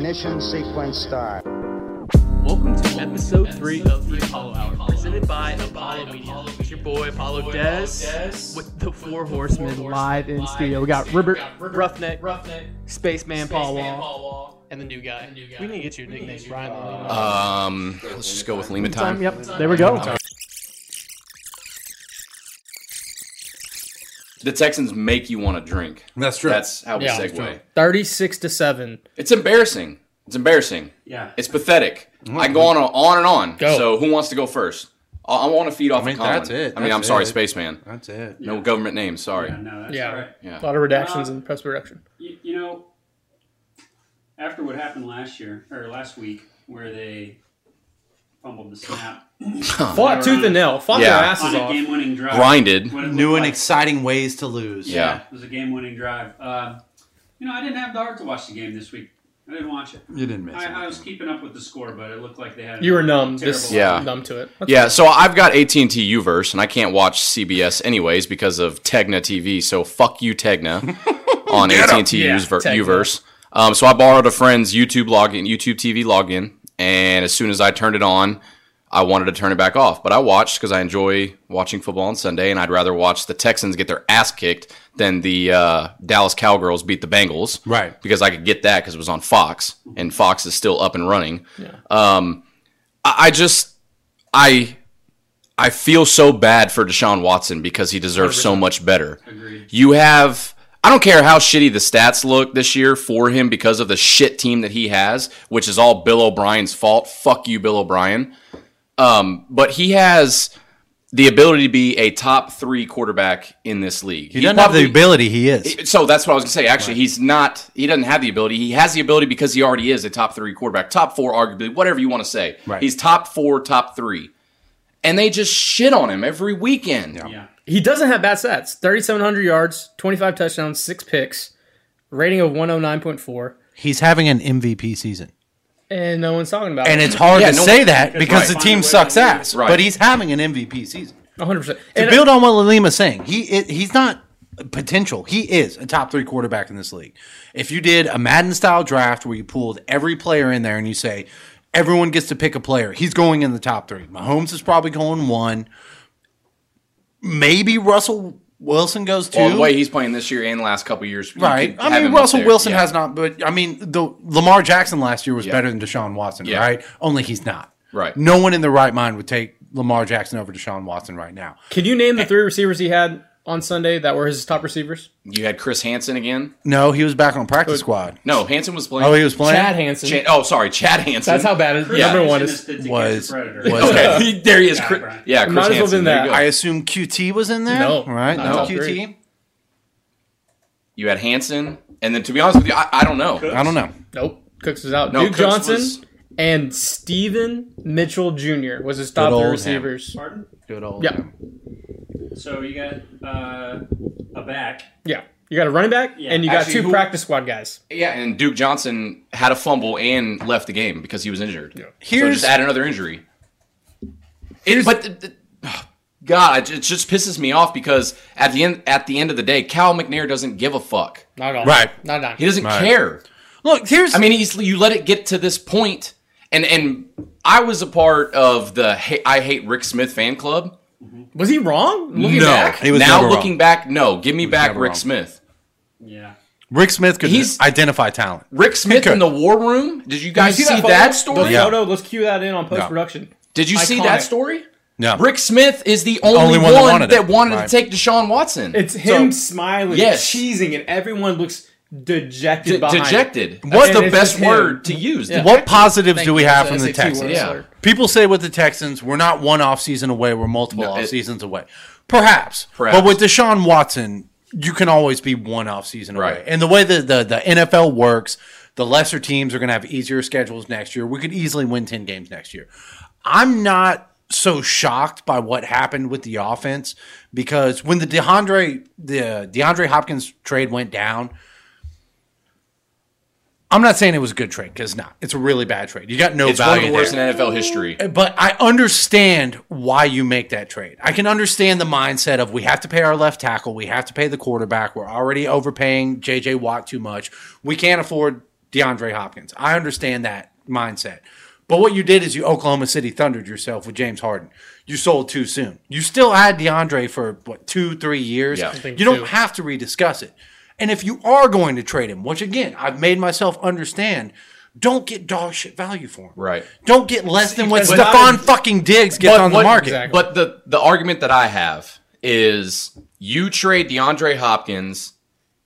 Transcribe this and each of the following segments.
Ignition sequence start. Welcome to episode 3 of the Apollo Hour, presented by Apollo Media. It's your boy Apollo Des with the Four Horsemen live in studio. We got Ribbert, Roughneck, Spaceman Paul Wall, and the new guy. We need to get you a nickname, Brian. Let's just go with Lima Time. Yep, there we go. The Texans make you want to drink. That's true. That's how we segue. 36-7. It's embarrassing. It's embarrassing. Yeah. It's pathetic. I can go on and on. Go. So who wants to go first? I want to feed off of Colin. That's it. I'm sorry, Spaceman. That's it. No government names. Sorry. Yeah, no, that's Yeah. all right. Yeah. A lot of redactions and press production. You know, after what happened last week, where they fumbled the snap, Fought tooth and nail. Fought their asses on a off. game-winning drive, Grinded. what it New looked and like. exciting ways to lose. Yeah. It was a game-winning drive. I didn't have the heart to watch the game this week. I didn't watch it. You didn't miss I was it. keeping up with the score, but it looked like they had. You were numb. Terrible Just numb to it. That's Yeah, so I've got AT&T Uverse, and I can't watch CBS anyways because of Tegna TV. So fuck you, Tegna, on AT&T Yeah, Uverse. So I borrowed a friend's YouTube TV login, and as soon as I turned it on, I wanted to turn it back off. But I watched because I enjoy watching football on Sunday, and I'd rather watch the Texans get their ass kicked than the Dallas Cowgirls beat the Bengals. Right. Because I could get that because it was on Fox, and Fox is still up and running. Yeah. I feel so bad for Deshaun Watson because he deserves so much better. Agreed. I don't care how shitty the stats look this year for him because of the shit team that he has, which is all Bill O'Brien's fault. Fuck you, Bill O'Brien. But he has the ability to be a top 3 quarterback in this league. He doesn't have the ability. He is. So that's what I was going to say. Actually, He doesn't have the ability. He has the ability because he already is a top 3 quarterback. Top 4, arguably, whatever you want to say. Right. He's top 4, top 3. And they just shit on him every weekend. Yeah. He doesn't have bad stats. 3,700 yards, 25 touchdowns, 6 picks, rating of 109.4, He's having an MVP season. and no one's talking about And it. it's hard to no- say that because Right. the team sucks ass. Right. But he's having an MVP season. 100%. To And build on what Lima's saying, he's not potential. He is a top 3 quarterback in this league. If you did a Madden-style draft where you pulled every player in there and you say, everyone gets to pick a player, he's going in the top 3. Mahomes is probably going 1. Maybe Russell Wilson goes 2. Well, the way he's playing this year and the last couple of years. you Right. could I have mean, him up Russell there. Wilson Yeah. has not, but I mean, Lamar Jackson last year was Yeah. better than Deshaun Watson, Yeah. right? Only he's not. Right. No one in their right mind would take Lamar Jackson over Deshaun Watson right now. can you name the 3 receivers he had on Sunday that were his top receivers? You had Chris Hansen again. No, he was back on practice squad. No, Hansen was playing. Oh, he was playing? Chad Hansen. Chad Hansen. That's how bad it is. Yeah. Number one He's is. in this Was- Predator. was- Okay, there he is. Yeah, Chris, Brian. yeah, Chris Might as well Hansen. been There that. you go. I assume QT was in there? No. Right? Not No top QT? three. You had Hansen, and then to be honest with you, I don't know. I don't know. Nope. Cooks is out. No, Duke Cooks Johnson was- and Steven Mitchell Jr. was his top Good 3 old receivers. Pardon? Good old. Yeah. So you got a back. Yeah. You got a running back, Yeah. and you got Actually, 2 who- practice squad guys. Yeah, and Duke Johnson had a fumble and left the game because he was injured. So Here's- just add another injury. God, it just pisses me off because at the end of the day, Cal McNair doesn't give a fuck. Not on. Right. Not on. He doesn't Right. care. Look, here's. I mean, you let it get to this point, and I was a part of the I Hate Rick Smith fan club. Was he wrong? Looking No. back? He was Now never looking wrong. back, no, give me back never Rick wrong. Smith. Yeah. Rick Smith could He's- identify talent. Rick Smith Good. in the War Room. Did you guys Did see you see that photo? story? The Yeah. photo, let's cue that in on post-production. Did you see Iconic. that story? No. Rick Smith is the only Only one, one that wanted that it. wanted Right. to take Deshaun Watson. It's him So, smiling, Yes. cheesing, and everyone looks dejected behind it. dejected. And What's the it's best just him. word to use? Yeah. What positives Thank do we you. have That's from a the two-word Texans? Yeah. slur. People say with the Texans, we're not one off season away, we're multiple No, off it- seasons away. Perhaps. Perhaps. But with Deshaun Watson, you can always be one off season away. Right. And the way the NFL works, the lesser teams are going to have easier schedules next year. We could easily win 10 games next year. I'm not so shocked by what happened with the offense because when the DeAndre Hopkins trade went down, I'm not saying it was a good trade because it's a really bad trade. You got no It's one value of the worst there. in NFL history. But I understand why you make that trade. I can understand the mindset of we have to pay our left tackle, we have to pay the quarterback, we're already overpaying J.J. Watt too much. We can't afford DeAndre Hopkins. I understand that mindset. But what you did is you Oklahoma City Thundered yourself with James Harden. You sold too soon. You still had DeAndre for, 2-3 years? Yeah. You don't have to rediscuss it. And if you are going to trade him, which again, I've made myself understand, don't get dog shit value for him. Right. Don't get less than what But Stephon fucking Diggs gets on the market. Exactly. But the argument that I have is you trade DeAndre Hopkins,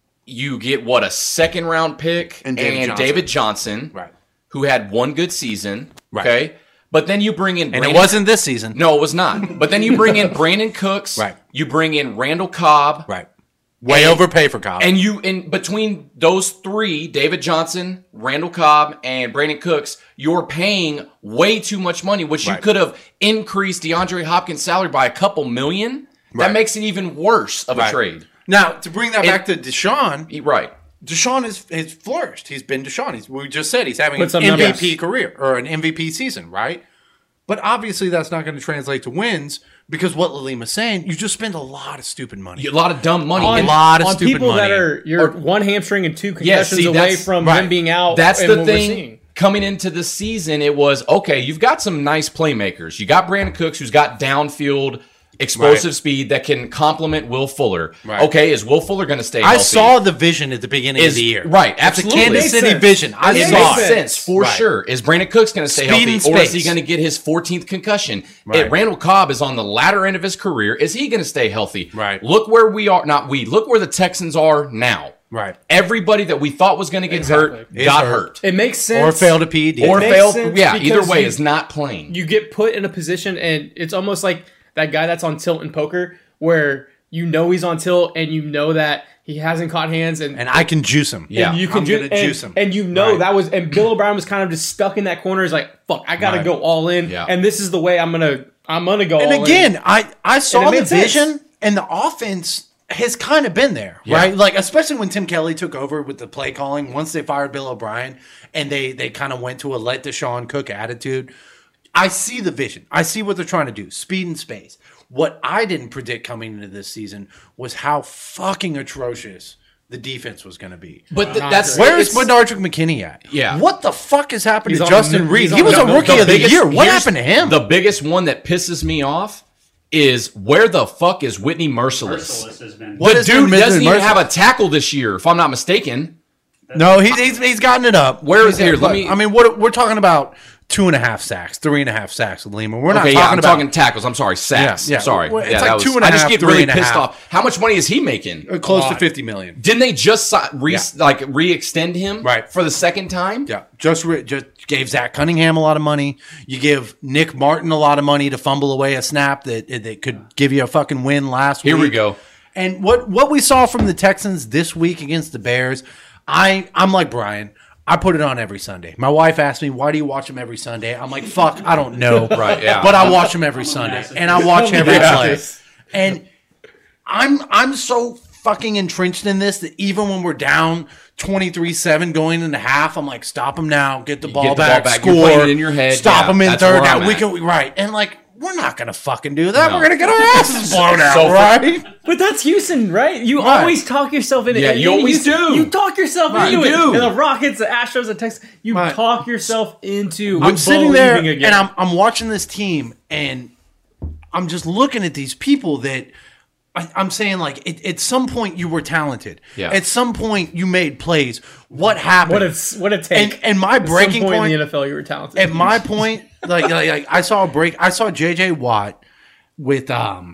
you get a second round pick And David Johnson, Right. who had one good season. Right. Okay. But then you bring in And Brandon, it wasn't this season. No, it was not. But then you bring in Brandon Cooks. Right. You bring in Randall Cobb. Right. Way And- overpay for Cobb. And in between those three, David Johnson, Randall Cobb, and Brandon Cooks, you're paying way too much money, which you Right. could have increased DeAndre Hopkins' salary by a couple million. Right. That makes it even worse of Right. a trade. Now, to bring that back to Deshaun, Right. Deshaun has flourished. He's been Deshaun. We just said he's having Put an some MVP numbers. career or an MVP season, right? But obviously that's not going to translate to wins because what Lalima's saying, you just spend a lot of stupid money. A lot of dumb money. on, And lot of on stupid people that money. are you're one hamstring and two concussions away that's- from right. him being out. That's and the what we're thing. seeing. Coming into the season, it was, okay, you've got some nice playmakers. You got Brandon Cooks, who's got downfield explosive Right. speed that can complement Will Fuller. Right. Okay, is Will Fuller going to stay healthy? I saw the vision at the beginning of the year. Right, It's a absolutely. Kansas Makes City sense. vision. I It It saw makes it. sense for Right. sure. Is Brandon Cooks going to stay Speed healthy, and or is he space. going to get his 14th concussion? Right. Randall Cobb is on the latter end of his career. Is he going to stay healthy? Right. Look where we are. Look where the Texans are now. Right. Everybody that we thought was going to get Exactly. hurt Is got hurt. hurt. It makes sense. Or failed a PED. Or makes failed. sense Yeah, either because way you- is not playing. You get put in a position, and it's almost like that guy that's on tilt in poker, where you know he's on tilt, and you know that he hasn't caught hands, and and I can juice him. Yeah. you can I'm ju- gonna juice him. and you know Right. that was, and Bill O'Brien was kind of just stuck in that corner. He's like, "Fuck, I gotta Right. go all in," Yeah. and this is the way I'm gonna go. And all again, in. I saw And it the made sense. vision, and the offense has kind of been there, right? Like, especially when Tim Kelly took over with the play calling, once they fired Bill O'Brien, and they kind of went to a let Deshaun cook attitude. I see the vision. I see what they're trying to do. Speed and space. What I didn't predict coming into this season was how fucking atrocious the defense was going to be. But that's Where's it's- Benardrick McKinney at? Yeah. What the fuck has happened He's to on Justin the- Reed? he's He on was the- a rookie of the biggest- year. What here's happened to him? The biggest one that pisses me off is where the fuck is Whitney Merciless? Merciless has been. What The is dude there, doesn't Mr. even have a Merciless? tackle this year, if I'm not mistaken. No, he's gotten it up. Where He's is here? got- Let me- I mean, what we're talking about 2.5 sacks, 3.5 sacks with Lima. We're not Okay, talking yeah, I'm about talking tackles. I'm sorry, sacks. Yeah, yeah. Sorry. Well, it's yeah, like that was, 2.5, I just get really 3.5. pissed off. How much money is he making? close to 50 million. Didn't they just re-extend him Right. for the second time? Yeah, just gave Zach Cunningham a lot of money. You give Nick Martin a lot of money to fumble away a snap that could give you a fucking win last week. Here we go. And what we saw from the Texans this week against the Bears, I'm like Brian. I put it on every Sunday. My wife asked me, "Why do you watch them every Sunday?" I'm like, "Fuck, I don't know." Right, yeah. But I watch them every Sunday, and I watch every play. And I'm so fucking entrenched in this that even when we're down 23-7 going into half, I'm like, "Stop them now. Get the ball get the ball back. back. Score. You're playing it in your head. Stop Yeah, them in that's third where I'm down. We at. can right." And like, we're not gonna fucking do that. No. We're gonna get our asses blown out, So- right? But that's Houston, right? You Right. always talk yourself into it. Yeah, you always do. You talk yourself Right, into you it. do. And the Rockets, the Astros, the Texans, you Right. talk yourself into I'm sitting there believing again. and I'm watching this team and I'm just looking at these people that I'm saying, like, at some point you were talented. Yeah. At some point you made plays. What happened? what a take. And my At some breaking point point in the NFL, you were talented. at my point, like I saw a break. I saw J.J. Watt with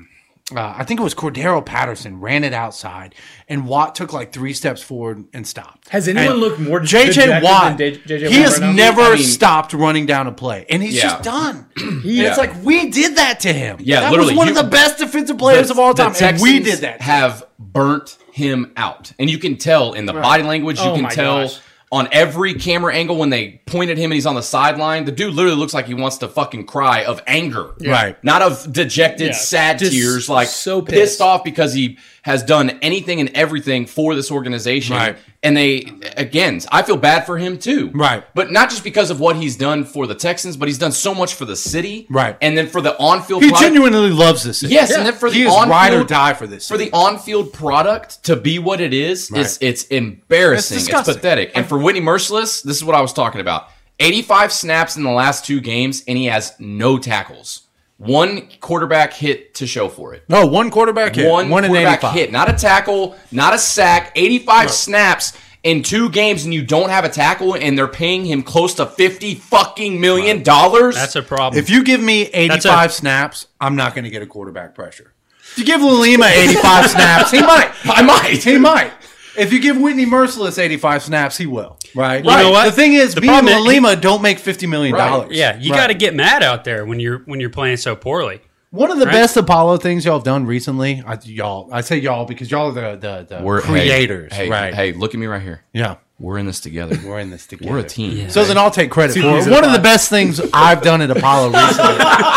I think it was Cordero Patterson ran it outside, and Watt took like 3 steps forward and stopped. Has anyone And looked more J.J. dejected Watt? than J.J. He Watt has right now? never I mean- stopped running down a play, and he's Yeah. just done. And Yeah. it's like we did that to him. Yeah, that literally, was one of you- the best defensive players of all time, and we did that. Have burnt him out, and you can tell in the body language. You Oh can my tell gosh. on every camera angle when they point at him and he's on the sideline. The dude literally looks like he wants to fucking cry of anger, Right. Not of dejected, Yeah, sad just tears, like so pissed pissed. off because he has done anything and everything for this organization, Right. And I feel bad for him too. Right. But not just because of what he's done for the Texans, but he's done so much for the city. Right. And then for the on-field He product. genuinely loves this city. Yes, and then for he the is on-field, ride or die for this for city. the on-field product to be what it is, Right. it's embarrassing. It's It's disgusting. pathetic. And for Whitney Merciless, this is what I was talking about. 85 snaps in the last 2 games, and he has no tackles. 1 quarterback hit to show for it. No, one quarterback hit. One in quarterback 85. hit, not a tackle, not a sack. 85 snaps in 2 games, and you don't have a tackle, and they're paying him close to $50 fucking million. That's a problem. If you give me 85 snaps, I'm not going to get a quarterback pressure. If you give Lima 85 snaps, he might. I might. He might. If you give Whitney Merciless 85 snaps, he will. Right? You know what? The thing is, The me problem and is- Lima don't make $50 million. Right. yeah, you got to get mad out there when you're playing so poorly. One of the Right. best Apollo things y'all have done recently, I say y'all because y'all are the creators, Hey, right? Hey, look at me right here. Yeah. We're in this together. We're in this together. We're a team. Yeah. So then I'll take credit for it. One of the best things I've done at Apollo recently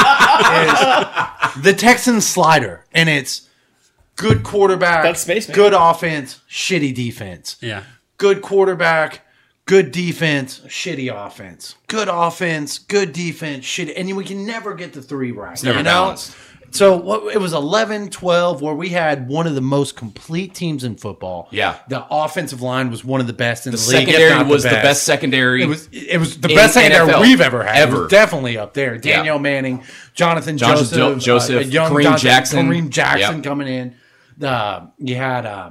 is the Texans slider. And it's good quarterback, That's spaceman. good offense, shitty defense. Yeah. Good quarterback, good defense, shitty offense. Good offense, good defense, shitty. And we can never get the 3 right. It's never balanced. So it was 11-12 where we had one of the most complete teams in football. Yeah. The offensive line was one of the best in the, The league. if secondary not was the best secondary. It was the in best secondary NFL. we've ever had. It Ever. was definitely up there. Danielle Manning, Jonathan Joseph, Joseph, young Kareem Jonathan- Jackson. Kareem Jackson Yep. coming in. You had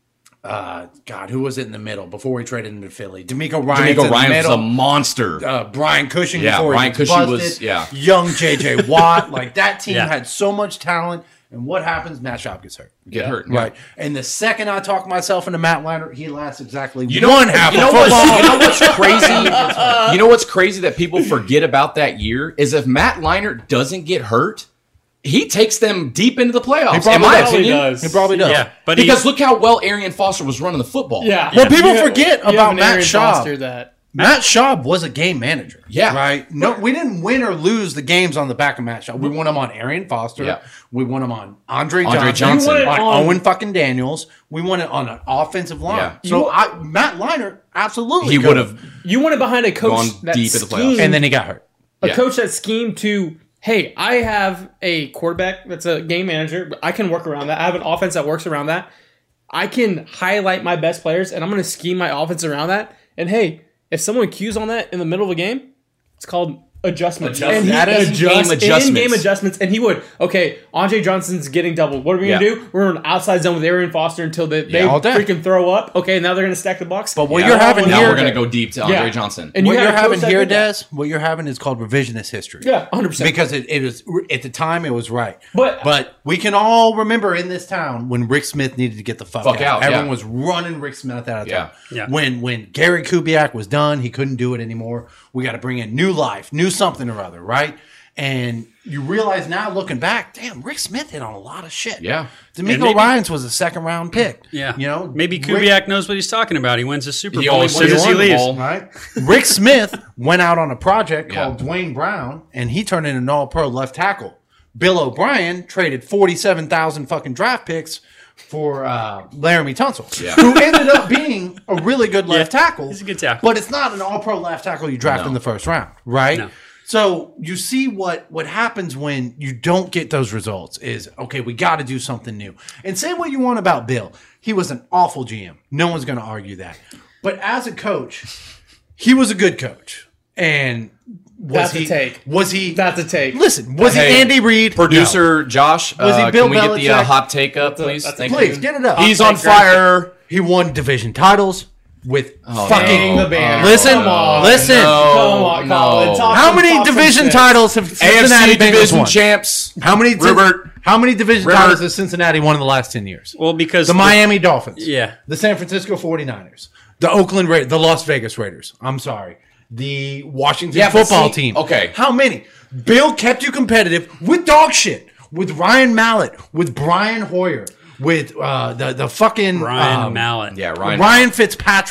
God, who was it in the middle before we traded into Philly? D'Amico Ryan's D'Amico in Ryan the was middle. a monster. Brian Cushing Yeah, before Brian he gets Cushing busted. was- yeah. Young JJ Watt. Like that team Yeah. had so much talent. And what happens? Matt Schaub gets hurt. Get hurt. Right. And the second I talk myself into Matt Leinart, he lasts exactly You know, one half you of know football. what's, you know what's crazy? You know what's crazy that people forget about that year is if Matt Leinart doesn't get hurt, he takes them deep into the playoffs. In my opinion, He probably does. Yeah. But because look how well Arian Foster was running the football. Yeah. Well, people You- forget you have about an Matt Arian Schaub. Foster that Matt Schaub was a game manager. Yeah. Right? No, we didn't win or lose the games on the back of Matt Schaub. We won them on Arian Foster. Yeah. We won them on Andre Andre Johnson. Johnson. We won it on on- Owen fucking Daniels. We won it on an offensive line. Yeah. So Matt Leinart absolutely He could would have you want it behind a coach gone that deep in the playoffs. schemed- And then he got hurt. a Yeah. coach that schemed to, hey, I have a quarterback that's a game manager. But I can work around that. I have an offense that works around that. I can highlight my best players, and I'm going to scheme my offense around that. And hey, if someone cues on that in the middle of a game, it's called adjustments. Adjustments. And he That is in-game adjustments. in-game adjustments. And he would, okay, Andre Johnson's getting doubled. What are we going to Yeah. do? We're in an outside zone with Arian Foster until they all day. freaking throw up. Okay, now they're going to stack the box. But what Yeah. you're having Now here, we're going to go deep to Andre Yeah. Johnson. And you what had you're a coach having that here, did that. Des, what you're having is called revisionist history. Yeah, 100%. Because it was at the time it was right. But- we can all remember in this town when Rick Smith needed to get the fuck out. Everyone yeah. was running Rick Smith out of town. Yeah. When Gary Kubiak was done, he couldn't do it anymore. We got to bring in new life, new something or other, right? And you realize now looking back, damn, Rick Smith hit on a lot of shit. Yeah. D'Amico maybe- Ryans was a 2nd-round pick. Yeah. You know, maybe Rick- Kubiak knows what he's talking about. He wins a Super He Bowl only as soon as he won the leaves. ball. Right. Rick Smith went out on a project Yeah. called Dwayne Brown, and he turned into an all-pro left tackle. Bill O'Brien traded 47,000 fucking draft picks for Laramie Tunsil, Yeah. who ended up being a really good left tackle. he's a good tackle. But it's not an all-pro left tackle you draft in the first round, right? No. So you see what happens when you don't get those results is, okay, we got to do something new. And say what you want about Bill. He was an awful GM. No one's going to argue that. But as a coach, he was a good coach. And That's a take. Was he? That's a take. Listen, was Hey, he Andy Reid? Producer Josh, Was he Bill can we get the Belichick? hot take up, please? that's a- Thank Please you. get it up. He's on fire. He won division titles with fucking. Dang the band. Listen, Come on. listen. Come on, Colin. Talk How some- many talk some division shit. titles have Cincinnati AFC Bengals division won? champs. How many? Rivert. How many division Rivert. titles has Cincinnati won in the last 10 years? Well, because The Miami Dolphins. Yeah. The San Francisco 49ers. The Oakland Raiders. The Las Vegas Raiders. I'm sorry. The Washington Yeah, but football see, team. okay. How many? Bill kept you competitive with dog shit. With Ryan Mallett. With Brian Hoyer. With the fucking Ryan Mallett. Yeah, Ryan Fitzpatrick.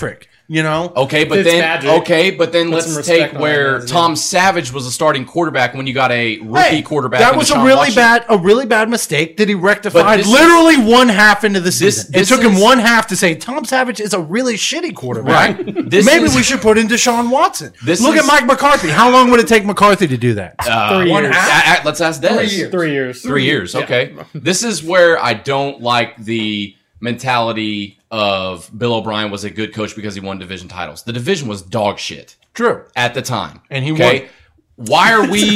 You know? Okay, but then Put some let's respect take on where that, Tom Savage was a starting quarterback when you got a rookie quarterback. That in was a Deshaun really bad mistake that he rectified But this literally one half into the season. this it took him is- one half to say Tom Savage is a really shitty quarterback. Right. Maybe we should put in Deshaun Watson. Look at Mike McCarthy. How long would it take McCarthy to do that? 3 one years. half? Let's ask Des. 3 years. 3 years. Okay. This is where I don't like the mentality of Bill O'Brien was a good coach because he won division titles. The division was dog shit True. at the time, And he won. Why are we? He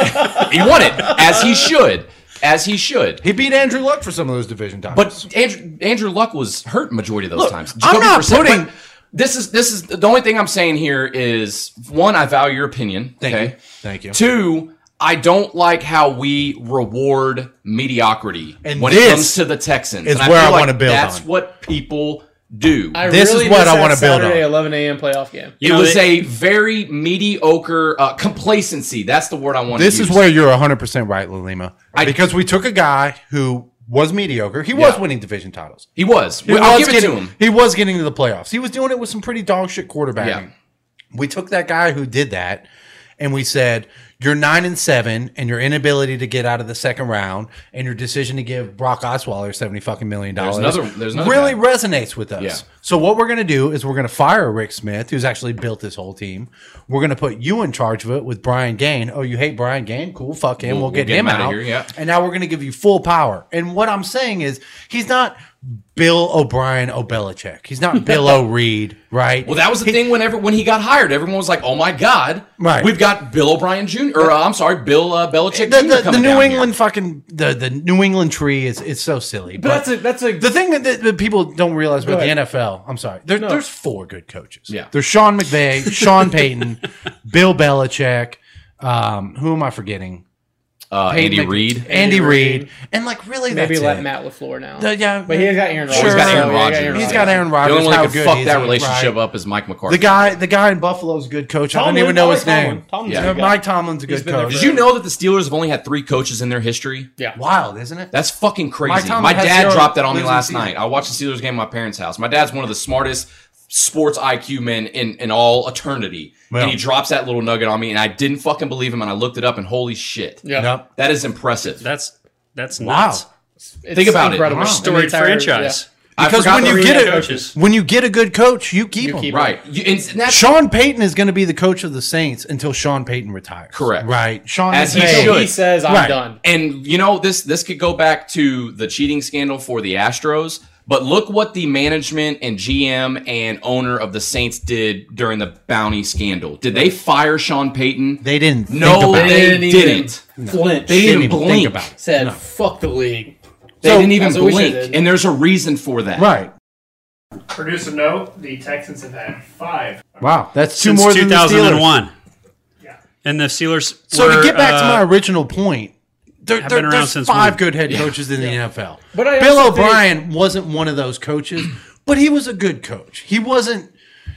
won it as he should. As he should. He beat Andrew Luck for some of those division titles. But Andrew Luck was hurt majority of those Look, times. I'm not putting- but This is the only thing I'm saying here is one, I value your opinion. Thank you. Two, I don't like how we reward mediocrity And when this it comes to the Texans. is And where feel I like wanna build That's on. what people do. This is what I wanna build on. Saturday 11 a.m. playoff game. It was a very mediocre complacency. That's the word I want to use. This is where you're 100% right, Lalima. Because we took a guy who was mediocre. He was winning division titles. he was. He I'll was give it getting, to him. He was getting to the playoffs. He was doing it with some pretty dog shit quarterbacking. Yeah. We took that guy who did that, and we said, "You're 9-7, and your inability to get out of the second round, and your decision to give Brock Osweiler $70 million There's another really guy. resonates with us." Yeah. So what we're going to do is we're going to fire Rick Smith, who's actually built this whole team. We're going to put you in charge of it with Brian Gain. Oh, you hate Brian Gain? Cool, fuck him. We'll get him outta out. here, yeah. And now we're going to give you full power. And what I'm saying is, he's not Bill O'Brien O'Belichick. He's not Bill O'Reed, right? Well, that was the thing when he got hired. Everyone was like, "Oh my God, Right. We've got Bill O'Brien Jr. Or I'm sorry, Bill Belichick Jr. The coming New down England here. fucking the New England tree is so silly. But that's a the thing that people don't realize about the ahead. NFL. I'm sorry. There's 4 good coaches. Yeah. There's Sean McVay, Sean Payton, Bill Belichick. Who am I forgetting? Andy Payton- Reid. Andy Reid. And like really, maybe that's let it. Matt LaFleur now. Yeah, But he's got Aaron Rodgers. Sure. He's got Aaron So, yeah, Rodgers. He's got Aaron The Rodgers. only one How that could good fuck is that he, relationship right? up is Mike McCarthy. The guy in Buffalo's a good coach. I don't even know his name. Tomlin's Yeah. a good guy. Mike Tomlin's a good been there coach. Did you know that the Steelers have only had 3 coaches in their history? Yeah. Wild, isn't it? That's fucking Mike crazy. Tomlin My has dad 0 dropped that on me losing last seasons. night. I watched the Steelers game at my parents' house. My dad's one of the smartest sports IQ men in all eternity. Well. And he drops that little nugget on me, and I didn't fucking believe him, and I looked it up, and holy shit. Yeah. Yep. That is impressive. That's Wow. nuts. It's Think about it. incredible. Wow. The Storied entire- franchise. I Because forgot when you the get reason- it, coaches. when you get a good coach, you keep him. keep Right. And that's Sean Payton is going to be the coach of the Saints until Sean Payton retires. Correct. Right. Sean As he McVay- should. He says, I'm Right. done. And you know this could go back to the cheating scandal for the Astros, but look what the management and GM and owner of the Saints did during the bounty scandal. Did they fire Sean Payton? They didn't. No, think about they it. didn't. Flinch. They Didn't didn't even blink. think about it. Said, fuck the league. They So- didn't even That's what we blink, should've. and there's a reason for that. Right. Producer note: the Texans have had 5. Wow. That's 2 Since more than the Steelers. 2001. Yeah. And the Steelers So were, to get back to my original point, have been around there's since 5 when? good head coaches in the NFL. But I Bill also think- O'Brien wasn't one of those coaches, but he was a good coach. He wasn't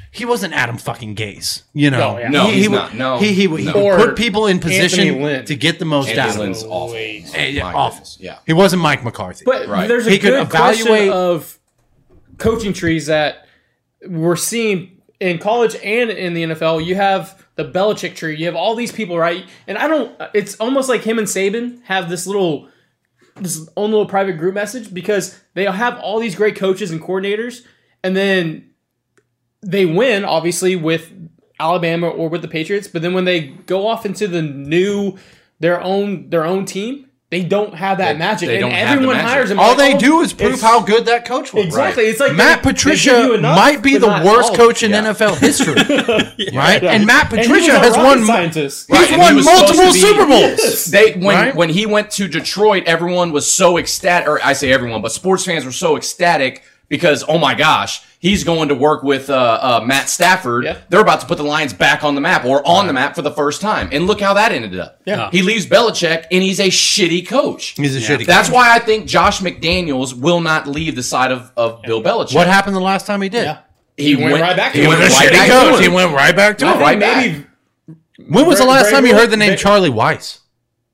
Adam fucking Gase, you know. No, yeah. No, he's would- not. No, he no. would put people in Anthony position Lynn. to get the most out Anthony of them. Lynn's awful. Yeah, My awful. goodness, yeah. He wasn't Mike McCarthy. But Right. there's a He could good question evaluate- of coaching trees that we're seeing in college and in the NFL. You have the Belichick tree. You have all these people, right? And it's almost like him and Saban have this own little private group message because they have all these great coaches and coordinators, and then they win, obviously, with Alabama or with the Patriots. But then when they go off into their own team, they don't have that magic, they and don't have the everyone magic. hires them. All like, they oh, do is prove it's- how good that coach was. Exactly. It's like Matt they give Patricia you enough, might be but the not worst all. coach in Yeah. NFL history, right? And Matt And he Patricia was a has rocket won. scientist. Right, He's and he won was supposed multiple to be- Super Bowls. Right? When he went to Detroit, everyone was so ecstatic, or I say everyone, but sports fans were so ecstatic because, oh my gosh, he's going to work with Matt Stafford. Yeah. They're about to put the Lions back on the map or on the map for the first time. And look how that ended up. Yeah. He leaves Belichick and he's a shitty coach. He's a shitty That's coach. why I think Josh McDaniels will not leave the side of Bill Belichick. What happened the last time he did? Yeah. He went right back to he him. went He was a right shitty back to coach. him. He went right back to No, him. right back. Maybe When was the last Vrabel- time you heard the name Vrabel- Charlie Weiss?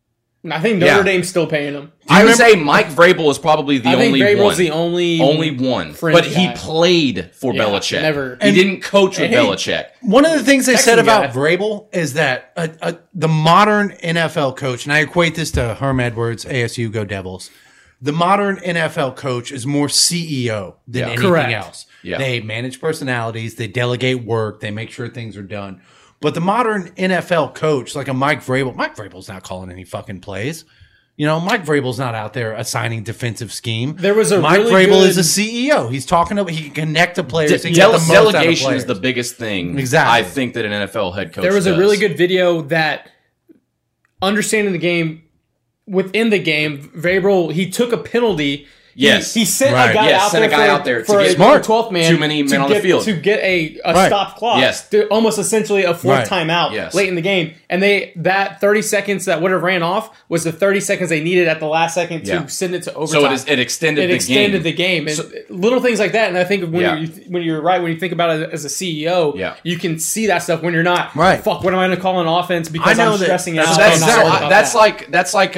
I think Notre Dame's still paying him. I would say Mike Vrabel is probably the only Vrabel's one. the only one. fringe But he guy. played for Belichick. never- He didn't coach with Hey, Belichick. One of the things they said Texan about guy. Vrabel is that the modern NFL coach, and I equate this to Herm Edwards, ASU, go Devils. The modern NFL coach is more CEO than anything Correct. else. Yeah. They manage personalities, they delegate work, they make sure things are done. But the modern NFL coach, like a Mike Vrabel's not calling any fucking plays. You know, Mike Vrabel's not out there assigning defensive scheme. There was a Mike really Vrabel good- is a CEO. He's talking about he can connect to players. He get the most out of Delegation is players. the biggest thing. Exactly. I think that an NFL head coach. There was a does. really good video that understanding the game within the game. Vrabel, he took a penalty. Yes. he sent Right. a guy Yes, out sent there a guy for, out there to for get a smart. 12th man. Too many men to on the get- field. to get a Right. stop clock. Yes. Almost essentially a fourth Right. timeout Yes. late in the game, and that 30 seconds that would have ran off was the 30 seconds they needed at the last second to Yeah. send it to So overtime. it extended the game. the game, and little things like that. And I think when Yeah. when you think about it as a CEO, Yeah. you can see that stuff when you're not. Right. Fuck, what am I going to call an offense because I know I'm that- stressing out? So I'm not worried about that. that's like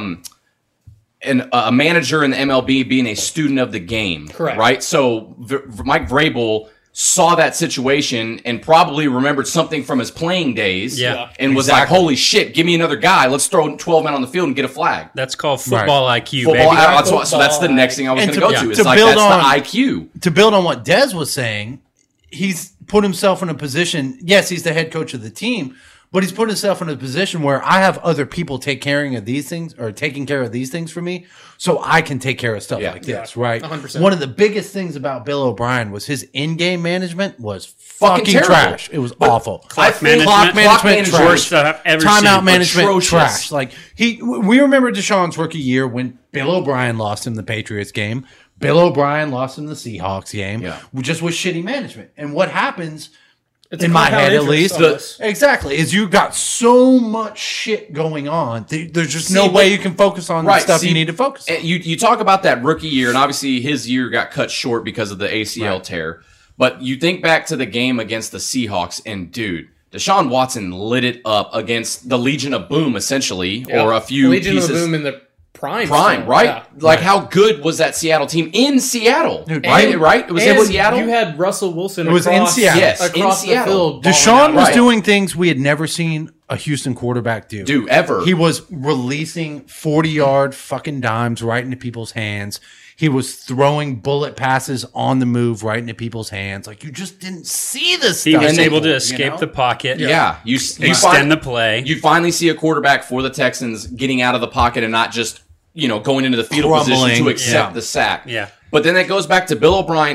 a manager in the MLB being a student of the game. Correct. Right. So Mike Vrabel saw that situation and probably remembered something from his playing days. Yeah. And was like, "Holy shit! Give me another guy. Let's throw 12 men on the field and get a flag." That's called football IQ, Football. baby. So that's the next thing I was And going to to- go to. to It's like build that's on- the IQ. To build on what Dez was saying, he's put himself in a position. Yes, he's the head coach of the team, but he's put himself in a position where I have other people taking care of these things for me, so I can take care of stuff Yeah. like this. Right? 100%. One of the biggest things about Bill O'Brien was his in-game management was Fucking fucking terrible. trash. It was awful. Clock management- Clock management, trash. Worst stuff I've ever Timeout seen. management, Atrocious. trash. Like we remember Deshaun's rookie year when Bill O'Brien lost him the Patriots game. Bill O'Brien lost him the Seahawks game. Yeah. Just with shitty management. And what happens, It's a in my compound head at interest least, almost. exactly, is you got so much shit going on. There's just See, no but- way you can focus on the stuff you need to focus on. You talk about that rookie year, and obviously his year got cut short because of the ACL tear. But you think back to the game against the Seahawks, and dude, Deshaun Watson lit it up against the Legion of Boom, essentially, or a few Legion pieces. of Boom in the prime, Prime, still. right? Yeah. Like how good was that Seattle team in Seattle? Dude, right? and- Right? It was And in Seattle. You had Russell Wilson. It was in across, Seattle. Yes, in across the Seattle. field. balling Deshaun out. was Right. doing things we had never seen a Houston quarterback do. ever. He was releasing 40-yard fucking dimes right into people's hands. He was throwing bullet passes on the move right into people's hands. Like, you just didn't see this He stuff. was able to you escape know? the pocket. yeah, you Extend the play. You finally see a quarterback for the Texans getting out of the pocket and not just, going into the fetal position Crumbling. to accept Yeah. the sack. Yeah. But then that goes back to Bill O'Brien.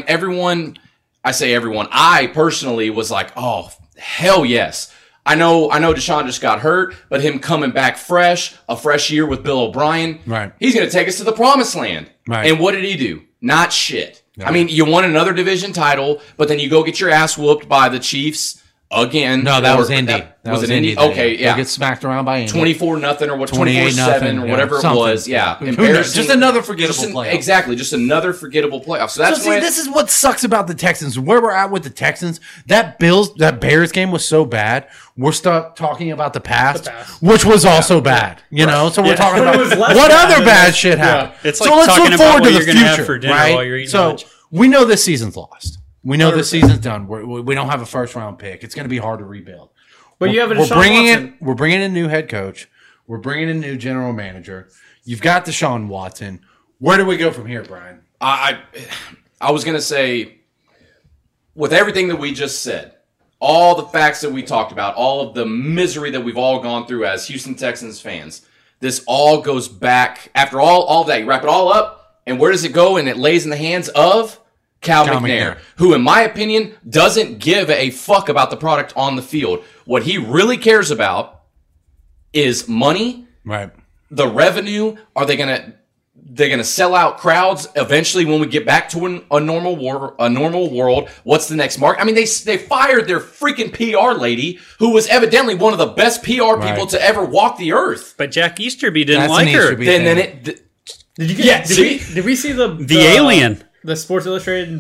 I personally was like, oh, hell yes. I know Deshaun just got hurt, but him coming back a fresh year with Bill O'Brien, Right. he's going to take us to the promised land. Right. And what did he do? Not shit. I mean, you won another division title, but then you go get your ass whooped by the Chiefs again. No, that Or- was Indy. That was Indy. that Okay, year. yeah. They get smacked around by Indy. 24-0 or what, 28-0 24-7 or whatever it something. was. Yeah. Who knows? Embarrassing. Just another forgettable playoff. Exactly. Just another forgettable playoff. So that's So see, when this is what sucks about the Texans. Where we're at with the Texans, that Bears game was so bad. We're stuck talking about the past, which was also bad. You know, so we're talking But it about was less what bad other than bad this. shit happened. It's so like let's talking look about forward what to the you're gonna future, have for dinner right? while you're eating so lunch. we know this season's lost. We know this season's done. We don't have a first round pick. It's going to be hard to rebuild. But you have a We're Deshaun bringing Watson. We're bringing in a new head coach. We're bringing in a new general manager. You've got Deshaun Watson. Where do we go from here, Brian? I was going to say, with everything that we just said, all the facts that we talked about, all of the misery that we've all gone through as Houston Texans fans, this all goes back, after all of that, you wrap it all up, and where does it go? And it lays in the hands of Cal McNair, who, in my opinion, doesn't give a fuck about the product on the field. What he really cares about is money, Right. the revenue. Are they gonna sell out crowds eventually when we get back to a normal world? What's the next mark? I mean, they fired their freaking PR lady, who was evidently one of the best PR people to ever walk the earth. But Jack Easterby didn't That's like an her. Easterby Then thing. it. Did you Yeah, get? Did we see the alien. the Sports Illustrated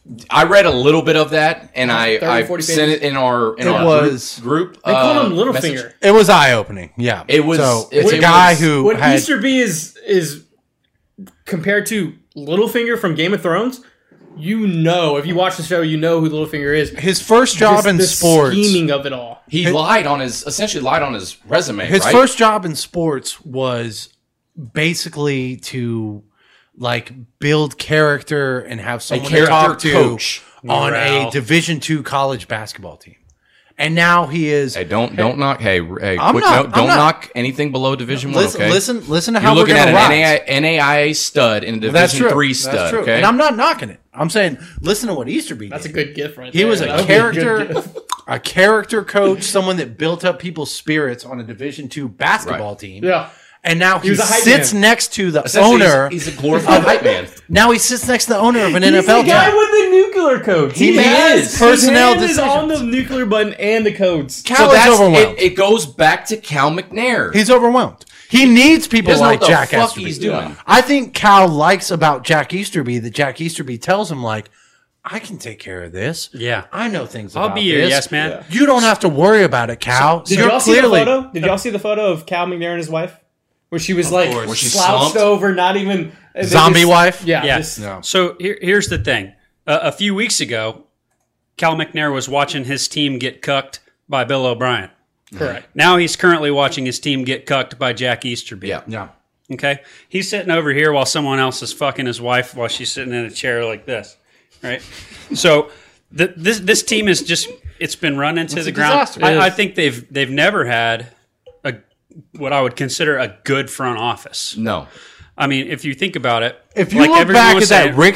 I read a little bit of that, and I 40 sent it in our group. They called him message. Littlefinger. It was eye opening. Yeah, It was. So it- it's a it guy was- who When had Easterby is compared to Littlefinger from Game of Thrones, you know, if you watch the show, you know who Littlefinger is. his first job in the sports. scheming of it all. He essentially lied on his resume. His right? first job in sports was basically to like build character and have someone to character talk to coach. on Morale. a Division II college basketball team. And now he is. Hey, don't knock. Hey, I'm quick not- note, I'm don't not- knock anything below Division One. Okay, Listen to You're how we're looking going at to an rise. NAIA stud and a That's Division true. Three That's stud. true. Okay, And I'm not knocking it. I'm saying, listen to what Easterby That's a did. good gift right He there. was That a would be good character, gift. a character coach, someone that built up people's spirits on a Division II basketball team. Yeah. And now he was a hype sits man. next to the Essentially, owner. He's a glorified hype man. Now he sits next to the owner of an He's NFL the guy team. with the nuclear codes. He has is. Personnel his hand is on the decisions. nuclear button and the codes. Cal is overwhelmed. It goes back to Cal McNair. He's overwhelmed. He needs people Doesn't know like what the Jack fuck Easterby. he's doing. I think Cal likes about Jack Easterby that Jack Easterby tells him like, I can take care of this. Yeah. I know things I'll about be your this. yes man. Yeah. You don't have to worry about it, Cal. Did You're y'all see clearly the photo? Did y'all see the photo of Cal McNair and his wife? Where she was like course. Where she slouched slumped? over, not even they Zombie just- wife? Yeah. Yeah. just- So here's the thing. A few weeks ago, Cal McNair was watching his team get cucked by Bill O'Brien. correct. Now he's currently watching his team get cucked by Jack Easterby. Yeah. Yeah. Okay. He's sitting over here while someone else is fucking his wife while she's sitting in a chair like this. Right. So this team is just it's been run into the a ground. disaster. I think they've never had what I would consider a good front office. No. I mean, if you think about it, If you like look everyone back was at that saying, Rick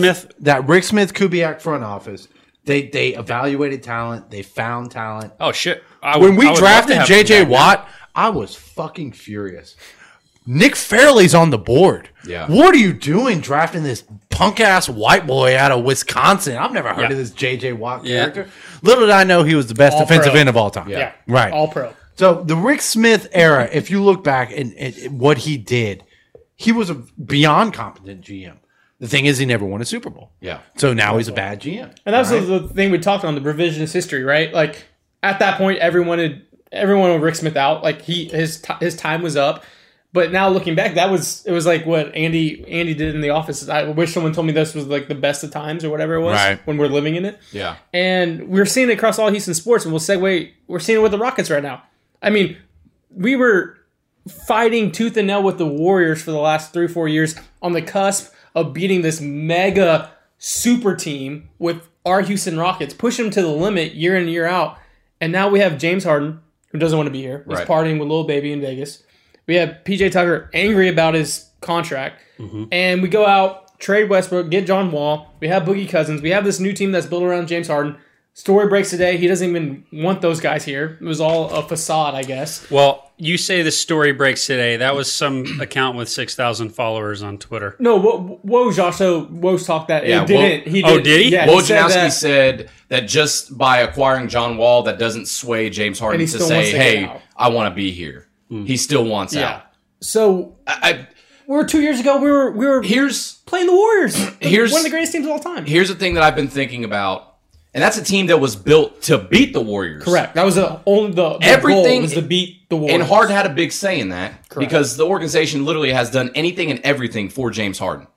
Smith Kubiak front office, they evaluated talent, they found talent. Oh shit! When we drafted JJ Watt, I was fucking furious. Nick Fairley's on the board. Yeah. What are you doing drafting this punk ass white boy out of Wisconsin? I've never heard of this JJ Watt Yeah. character. Little did I know he was the best All defensive pro. end of all time. Yeah. Right. All pro. So the Rick Smith era, if you look back and what he did, he was a beyond competent GM. The thing is, he never won a Super Bowl. Yeah. So now he's a bad GM. And that was the thing we talked on the revisionist history, right? Like at that point, everyone wanted Rick Smith out. Like his time was up. But now looking back, it was like what Andy did in The Office. I wish someone told me this was like the best of times or whatever it was Right. when we're living in it. Yeah. And we're seeing it across all Houston sports, and we're seeing it with the Rockets right now. I mean, we were fighting tooth and nail with the Warriors for the last 3-4 years on the cusp of beating this mega super team with our Houston Rockets, pushing them to the limit year in, year out. And now we have James Harden, who doesn't want to be here. He's Right. partying with Lil Baby in Vegas. We have PJ Tucker angry about his contract. And we go out, trade Westbrook, get John Wall. We have Boogie Cousins. We have this new team that's built around James Harden. Story breaks today. He doesn't even want those guys here. It was all a facade, I guess. Well, you say the story breaks today. That was some account with 6,000 followers on Twitter. No, Woj also talked that. Yeah, It didn't. He Oh, did. did he? Yeah, Wojnarowski said said that just by acquiring John Wall, that doesn't sway James Harden he to still wants say, to get "Hey, out." I want to be here." He still wants Yeah. out. So I, we were 2 years ago. We were here's playing the Warriors. Here's- one of the greatest teams of all time. here's the thing that I've been thinking about, and that's a team that was built to beat the Warriors. Correct. That was the only the Everything- goal was to beat the Warriors. And Harden had a big say in that Correct. because the organization literally has done anything and everything for James Harden.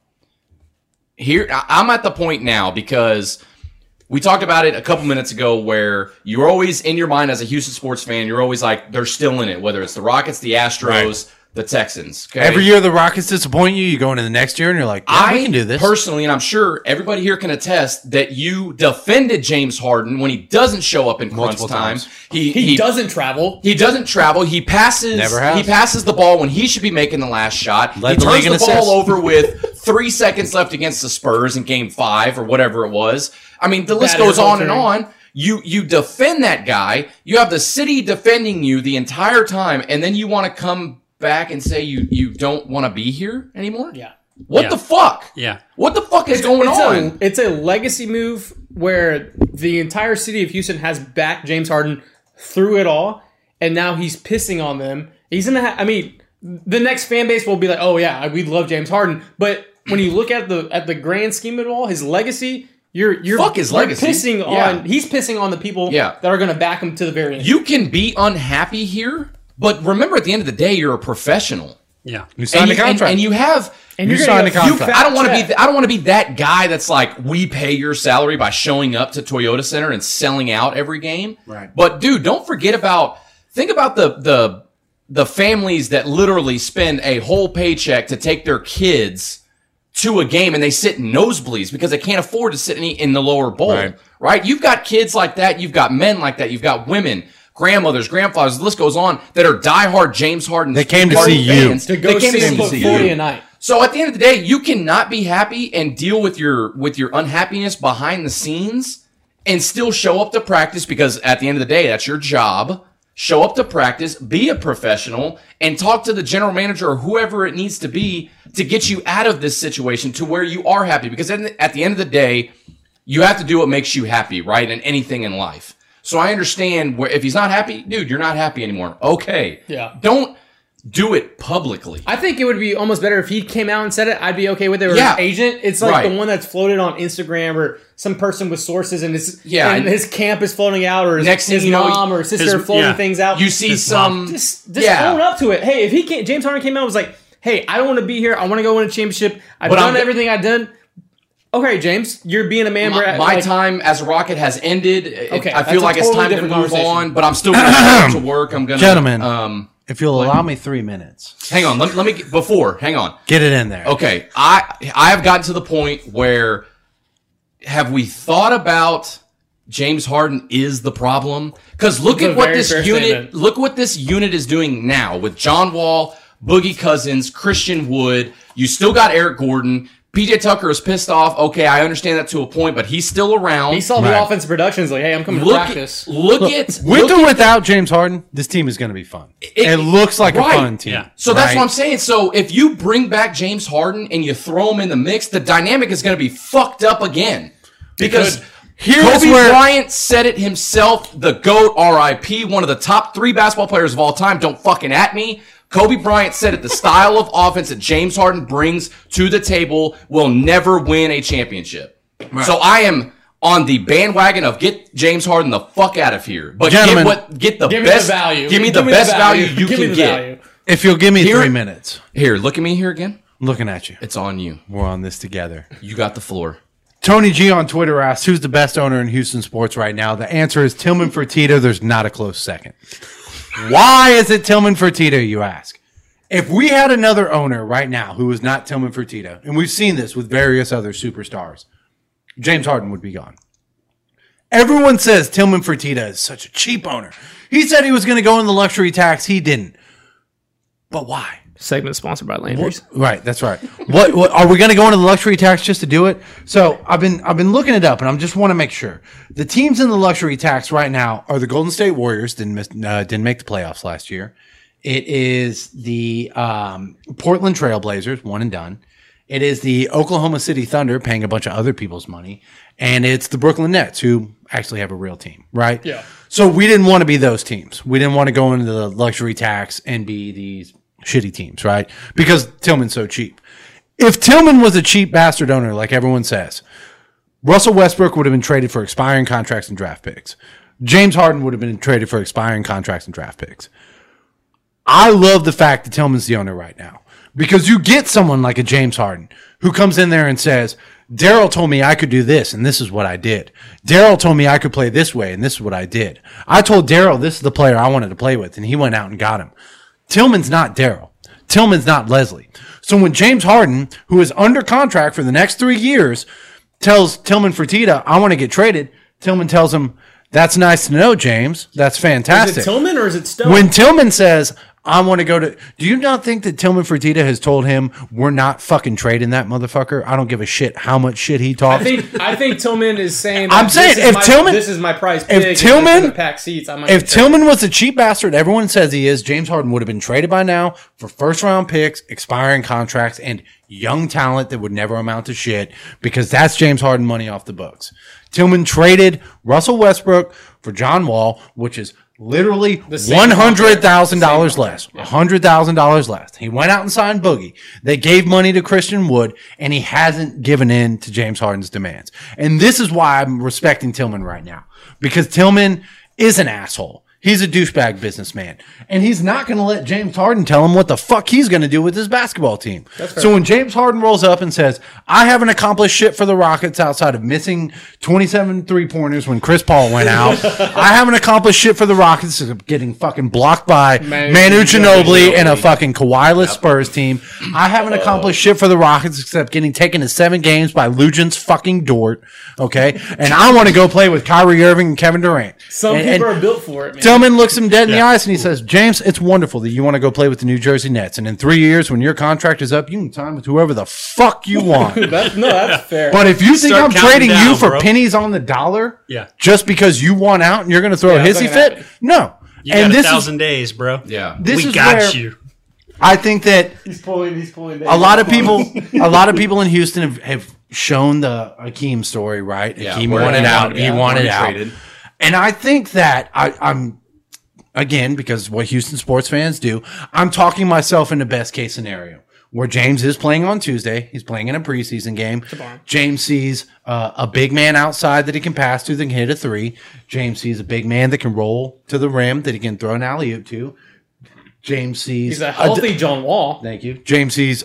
Here, I'm at the point now because we talked about it a couple minutes ago where you're always in your mind as a Houston sports fan, you're always like, they're still in it, whether it's the Rockets, the Astros, the Texans. Okay? Every year the Rockets disappoint you, you go into the next year and you're like, yeah, we can do this. Personally, and I'm sure everybody here can attest that you defended James Harden when he doesn't show up in crunch Multiple time. times. he doesn't travel. He doesn't travel. He passes. Never has. He passes the ball when he should be making the last shot. Led He the turns league in the ball assists. over with 3 seconds left against the Spurs in Game 5 or whatever it was. I mean, the list Bad goes on and airport on. You defend that guy. You have the city defending you the entire time, and then you want to come back and say you don't want to be here anymore? Yeah. What Yeah. the fuck? Yeah. What the fuck is going on? It's a legacy move where the entire city of Houston has backed James Harden through it all, and now he's pissing on them. He's gonna. I mean, the next fan base will be like, "Oh yeah, we love James Harden," but when you look at the grand scheme of it all, his legacy You're Fuck his legacy. Pissing on. He's pissing on the people that are going to back him to the very end. You can be unhappy here, but remember, at the end of the day, you're a professional. Yeah, You signed a contract. and you have. you signed a contract. I don't want to be. I don't want to be that guy that's like, we pay your salary by showing up to Toyota Center and selling out every game. Right. But dude, don't forget about. Think about the families that literally spend a whole paycheck to take their kids to a game, and they sit in nosebleeds because they can't afford to sit in the lower bowl. Right? You've got kids like that. You've got men like that. You've got women. Grandmothers, grandfathers, the list goes on, that are diehard James Harden. They came to see you. Fans. to go see him put 40 a night. So at the end of the day, you cannot be happy and deal with your unhappiness behind the scenes and still show up to practice, because at the end of the day, that's your job. Show up to practice, be a professional, and talk to the general manager or whoever it needs to be to get you out of this situation to where you are happy. Because at the end of the day, you have to do what makes you happy, right? In anything in life. So I understand where if he's not happy, dude, you're not happy anymore. Okay. Yeah. Don't do it publicly. I think it would be almost better if he came out and said it. I'd be okay with it. Or Yeah. his agent. It's like Right. the one that's floated on Instagram, or some person with sources, and Yeah. his camp is floating out, or Next thing his you know, mom or sister his- floating yeah. things out. You see some. Just own up to it. Hey, if James Harden came out and was like, "Hey, I don't want to be here. I want to go win a championship. I've But done I'm- everything I've done." Okay, James, you're being a man. My time as a Rocket has ended. Okay, I that's feel a like it's totally time to different move conversation. on, but I'm still going to go to work. I'm going to. Gentlemen, if you'll allow me 3 minutes. Hang on. Let me hang on. Get it in there. Okay. I have gotten to the point where, have we thought about James Harden is the problem? Because look That's at a what very this fair unit, statement. look what this unit is doing now with John Wall, Boogie Cousins, Christian Wood. You still got Eric Gordon. PJ Tucker is pissed off. Okay, I understand that to a point, but he's still around. He saw the Right. offensive productions. Like, hey, I'm coming to Look practice. With or without James Harden, this team is going to be fun. It looks like right. a fun team. Yeah. So that's right? what I'm saying. So if you bring back James Harden and you throw him in the mix, the dynamic is going to be fucked up again. Because Here's Kobe where- Bryant said it himself, the GOAT, RIP, one of the top 3 basketball players of all time. Don't fucking at me. Kobe Bryant said it, the style of offense that James Harden brings to the table will never win a championship. So I am on the bandwagon of get James Harden the fuck out of here. But Gentlemen, get the Give best me the value. Give me the best value you Give me can the get. value. If you'll give me Here- 3 minutes, Here, look at me here again. I'm looking at you. It's on you. We're on this together. You got the floor. Tony G on Twitter asks, who's the best owner in Houston sports right now? The answer is Tillman Fertitta. There's not a close second. Why is it Tillman Fertitta, you ask? If we had another owner right now who was not Tillman Fertitta, and we've seen this with various other superstars, James Harden would be gone. Everyone says Tillman Fertitta is such a cheap owner. He said he was going to go in the luxury tax. He didn't. But why? Segment sponsored by Landry's. Right, that's right. What are we going to go into the luxury tax just to do it? So I've been looking it up, and I just want to make sure the teams in the luxury tax right now are the Golden State Warriors. Didn't make the playoffs last year. It is the Portland Trailblazers, one and done. It is the Oklahoma City Thunder, paying a bunch of other people's money, and it's the Brooklyn Nets, who actually have a real team, right? Yeah. So we didn't want to be those teams. We didn't want to go into the luxury tax and be these shitty teams, right? Because Tillman's so cheap. If Tillman was a cheap bastard owner, like everyone says, Russell Westbrook would have been traded for expiring contracts and draft picks. James Harden would have been traded for expiring contracts and draft picks. I love the fact that Tillman's the owner right now, because you get someone like a James Harden who comes in there and says, Daryl told me I could do this, and this is what I did. Daryl told me I could play this way, and this is what I did. I told Daryl this is the player I wanted to play with, and he went out and got him. Tillman's not Daryl. Tillman's not Leslie. So when James Harden, who is under contract for the next 3 years, tells Tillman Fertitta, I want to get traded, Tillman tells him, that's nice to know, James. That's fantastic. Is it Tillman or is it Stone? When Tillman says, I want to go to... Do you not think that Tillman Fertitta has told him, we're not fucking trading that motherfucker? I don't give a shit how much shit he talks. I think Tillman is saying. I'm saying, this is my price. if Tillman- pack seats, I might If Tillman was the cheap bastard everyone says he is, James Harden would have been traded by now for first-round picks, expiring contracts, and young talent that would never amount to shit, because that's James Harden money off the books. Tillman traded Russell Westbrook for John Wall, which is Literally same $100,000 less. $100,000 less. He went out and signed Boogie. They gave money to Christian Wood, and he hasn't given in to James Harden's demands. And this is why I'm respecting Tillman right now. Because Tillman is an asshole. He's a douchebag businessman. And he's not going to let James Harden tell him what the fuck he's going to do with his basketball team. So when James Harden rolls up and says, I haven't accomplished shit for the Rockets outside of missing 27 three-pointers when Chris Paul went out. I haven't accomplished shit for the Rockets except getting fucking blocked by Manu Ginobili and a fucking Kawhi-less Spurs team. I haven't accomplished shit for the Rockets except getting taken to 7 games by Lugens fucking Dort. Okay? And I want to go play with Kyrie Irving and Kevin Durant. Some people are built for it, man. Tillman looks him dead in the eyes and he says, James, it's wonderful that you want to go play with the New Jersey Nets. And in 3 years, when your contract is up, you can sign with whoever the fuck you want. That's fair. But if you think Start I'm counting trading down, you for bro. pennies on the dollar Yeah. just because you want out and you're going to throw a it's hissy not gonna fit? happen. No. You And got this 1,000 days, bro. Yeah. this We is got where you. I think that he's pulling. a lot of people in Houston have shown the Hakeem story, right? Yeah, Hakeem where wanted he out. wanted He out, wanted wanted out. traded. And I think that I'm again, because what Houston sports fans do, I'm talking myself into best case scenario where James is playing on Tuesday. He's playing in a preseason game. James sees a big man outside that he can pass to that can hit a three. James sees a big man that can roll to the rim that he can throw an alley-oop to. James sees He's a healthy John Wall. Thank you. James sees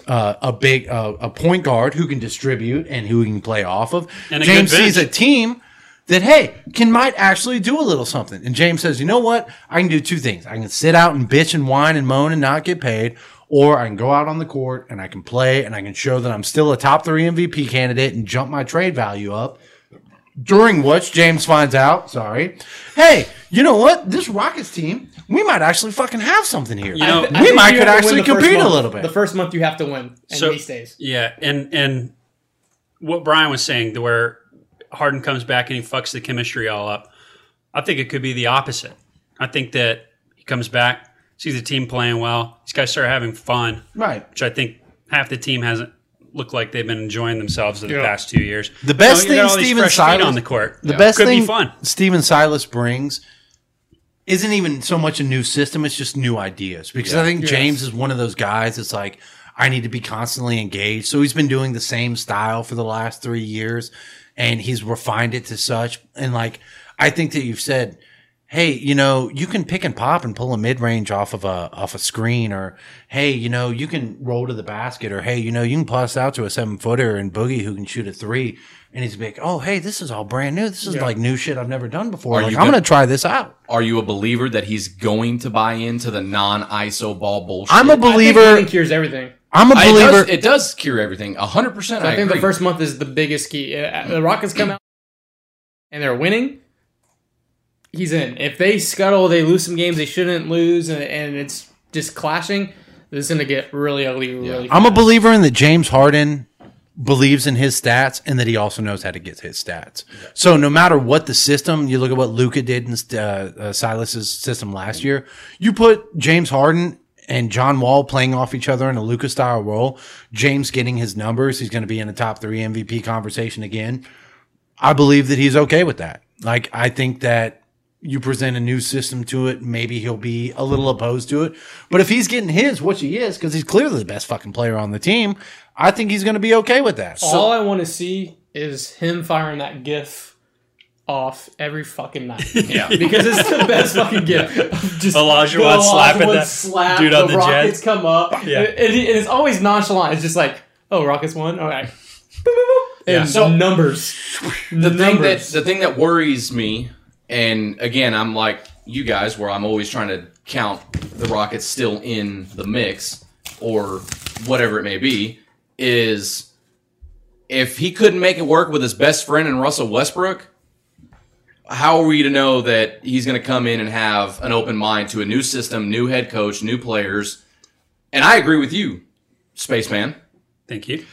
a point guard who can distribute and who he can play off of. And a James good bench. sees a team that, hey, might actually do a little something. And James says, you know what? I can do 2 things. I can sit out and bitch and whine and moan and not get paid, or I can go out on the court and I can play and I can show that I'm still a top 3 MVP candidate and jump my trade value up. During which James finds out, hey, you know what? This Rockets team, we might actually fucking have something here. You know, I we think might you could have to win actually the first compete a month. little bit. The first month you have to win, and he stays. Yeah, and what Brian was saying, to where Harden comes back and he fucks the chemistry all up, I think it could be the opposite. I think that he comes back, sees the team playing well, these guys start having fun, Right. which I think half the team hasn't looked like they've been enjoying themselves in the past 2 years. The best You got thing all these Steven fresh feet Silas on the court. The best could thing be fun. Steven Silas brings isn't even so much a new system, it's just new ideas. Because I think James is one of those guys that's like, I need to be constantly engaged. So he's been doing the same style for the last 3 years and he's refined it to such. And like, I think that you've said, hey, you know, you can pick and pop and pull a mid range off a screen, or hey, you know, you can roll to the basket, or hey, you know, you can pass out to a 7-footer and Boogie who can shoot a 3. And he's like, oh, hey, this is all brand new. This is like new shit I've never done before. Are Like, you I'm gonna- going to try this out. Are you a believer that he's going to buy into the non-ISO ball bullshit? I'm a I think believer. winning cures everything. I'm a believer. It does cure everything. 100%. I think agree. the first month is the biggest key. The Rockets come out and they're winning. He's in. If they scuttle, they lose some games they shouldn't lose, and it's just clashing. This is going to get really ugly. Really, I'm a believer in that James Harden believes in his stats and that he also knows how to get his stats. So no matter what the system, you look at what Luka did in Silas's system last year. You put James Harden and John Wall playing off each other in a Luka style role. James getting his numbers, he's going to be in the top 3 MVP conversation again. I believe that he's okay with that. Like, I think that you present a new system to it, maybe he'll be a little opposed to it. But if he's getting his, which he is, because he's clearly the best fucking player on the team, I think he's going to be okay with that. all I want to see is him firing that GIF off every fucking night. Yeah. Because it's the best fucking GIF. Just Olajuwon slapping that slap, dude on the Rockets jet. come up. Yeah. And it's always nonchalant. It's just like, oh, Rockets won? All right. Boop, boop, boop. And Yeah. so numbers. the thing that worries me, and again, I'm like you guys, where I'm always trying to count the Rockets still in the mix or whatever it may be, is if he couldn't make it work with his best friend in Russell Westbrook, how are we to know that he's going to come in and have an open mind to a new system, new head coach, new players? And I agree with you, Spaceman, Thank you.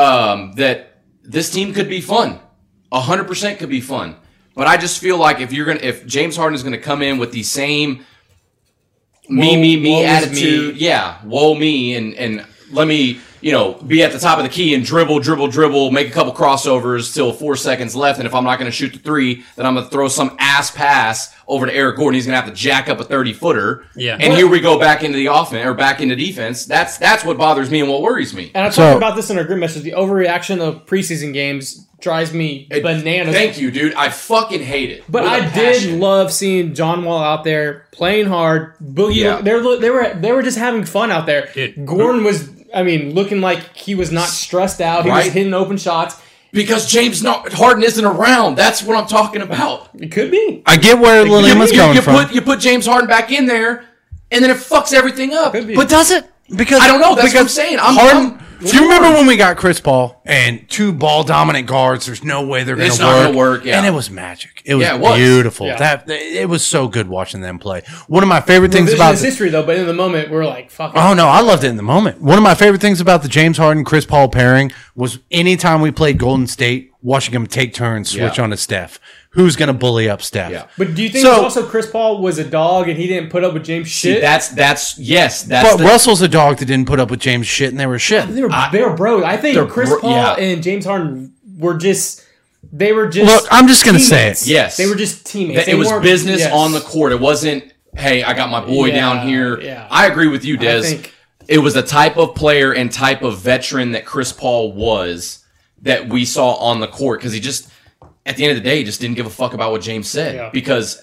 that this team could be fun. 100% could be fun. But I just feel like if James Harden is going to come in with the same me woe is attitude, me. yeah, woe me, and let me be at the top of the key and dribble, make a couple crossovers till 4 seconds left. And if I'm not going to shoot the three, then I'm going to throw some ass pass over to Eric Gordon. He's going to have to jack up a 30-footer. Yeah. And here we go back into the offense or back into defense. That's what bothers me and what worries me. And I talked about this in our group message. The overreaction of preseason games drives me bananas. Thank you, dude. I fucking hate it. But I did love seeing John Wall out there playing hard. Boogie, Yeah. they were just having fun out there. Dude. Gordon was, looking like he was not stressed out. He was Right. hitting open shots. Because James Harden isn't around. That's what I'm talking about. It could be. I get where Lilima's going from. You put James Harden back in there, and then it fucks everything up. Could be. But does it? Because I don't know. That's because what I'm saying. Harden. Do you remember when we got Chris Paul and two ball dominant guards? There's no way they're going It's to not work. gonna work, yeah. And it was magic. It was, Yeah, it was. beautiful. Yeah. It was so good watching them play. One of my favorite things about Revisionist history, though, but in the moment, we're like, fuck it. Oh no, I loved it in the moment. One of my favorite things about the James Harden Chris Paul pairing was anytime we played Golden State, watching them take turns switch Yeah. on to Steph. Who's going to bully up Steph? Yeah. But do you think So- it's also Chris Paul was a dog and he didn't put up with James See, shit? that's But Russell's a dog that didn't put up with James shit, and they were shit. They were bros. I think Chris Paul yeah. and James Harden were just. They were just. Look, I'm just gonna say teammates. it. Yes. They were just teammates. It was weren't- business yes. on the court. It wasn't, hey, I got my boy Yeah, down here. yeah. I agree with you, I Des. think- It was the type of player and type of veteran that Chris Paul was that we saw on the court because he just, at the end of the day, he just didn't give a fuck about what James said. Yeah. Because,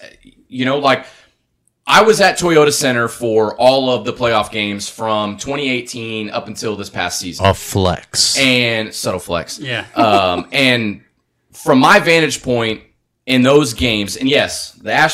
I was at Toyota Center for all of the playoff games from 2018 up until this past season. A flex. And subtle flex. Yeah. And from my vantage point in those games, and yes,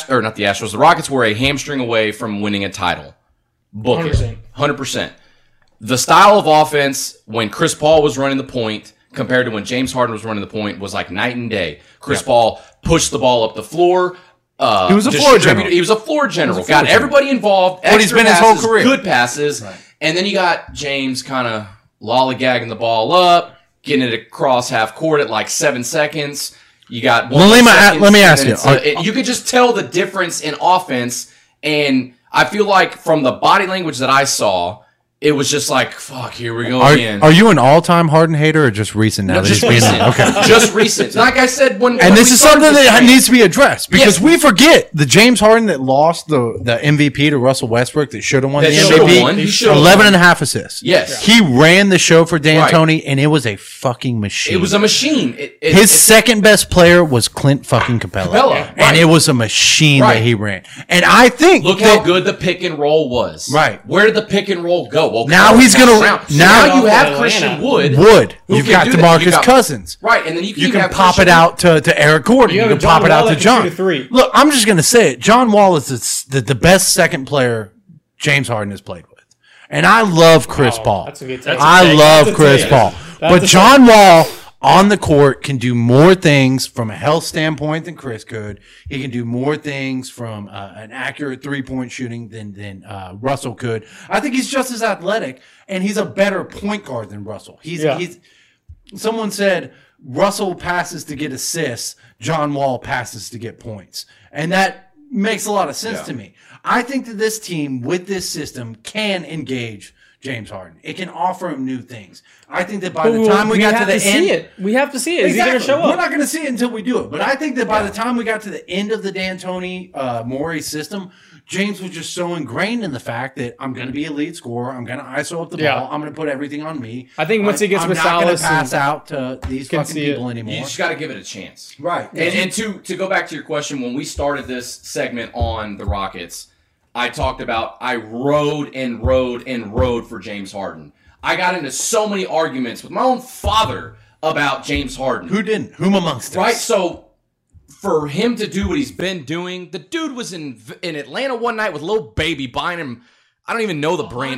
the Rockets were a hamstring away from winning a title. Book 100%. it. 100%. The style of offense when Chris Paul was running the point compared to when James Harden was running the point was like night and day. Chris Paul pushed the ball up the floor. He was a floor general. He was a floor general. Got everybody involved. What he's extra been his whole passes, career. Good passes. And then you got James kind of lollygagging the ball up, getting it across half court at like 7 seconds. You got one Lilima, second, let me and ask then you. you could just tell the difference in offense. And I feel like from the body language that I saw, it was just like, fuck, here we go again. Are you an all-time Harden hater or just recent now? No, that just he's being recent. there? Okay. Just recent. Like I said, when And this we is started something this that thing- needs to be addressed because Yes. we forget the James Harden that lost the MVP to Russell Westbrook that should have won That the should've MVP. won. He should've 11 and a half assists. Yes. He ran the show for Right. D'Antoni and it was a fucking machine. It was a machine. His second best player was Clint fucking Capella. Capella, And right. it was a machine Right. that he ran. And I think Look that how good the pick and roll was. Right. Where did the pick and roll go? Well, Now he's gonna- now you have Atlanta. Christian Wood. you've can got do that. DeMarcus You got- Cousins. Right, and then you You can have pop Christian it out to Eric Gordon. You You have can a pop John it out Wall to that can John. shoot a three. Look, I'm just going to say it. John Wall is the best second player James Harden has played with. And I love Chris Paul. That's a good take. I love That's a Chris take. Paul. That's But a John Wall on the court can do more things from a health standpoint than Chris could. He can do more things from an accurate three-point shooting than Russell could. I think he's just as athletic, and he's a better point guard than Russell. He's someone said Russell passes to get assists, John Wall passes to get points. And that makes a lot of sense to me. I think that this team with this system can engage James Harden. It can offer him new things. I think that by the time we got to have the see end, it. We have to see it. Is he exactly. going to show up? We're not going to see it until we do it. But I think that by the time we got to the end of the D'Antoni Morey system, James was just so ingrained in the fact that I'm going to be a lead scorer. I'm going to ISO up the Yeah. ball. I'm going to put everything on me. I think once he gets I'm with not going Salas to pass and- out to these can fucking see it. people You anymore. just got to give it a chance. Right. And to go back to your question, when we started this segment on the Rockets, I talked about I rode and rode and rode for James Harden. I got into so many arguments with my own father about James Harden. Who didn't? Whom amongst us? Right? So for him to do what he's been doing, the dude was in Atlanta one night with Lil Baby buying him, I don't even know the brand.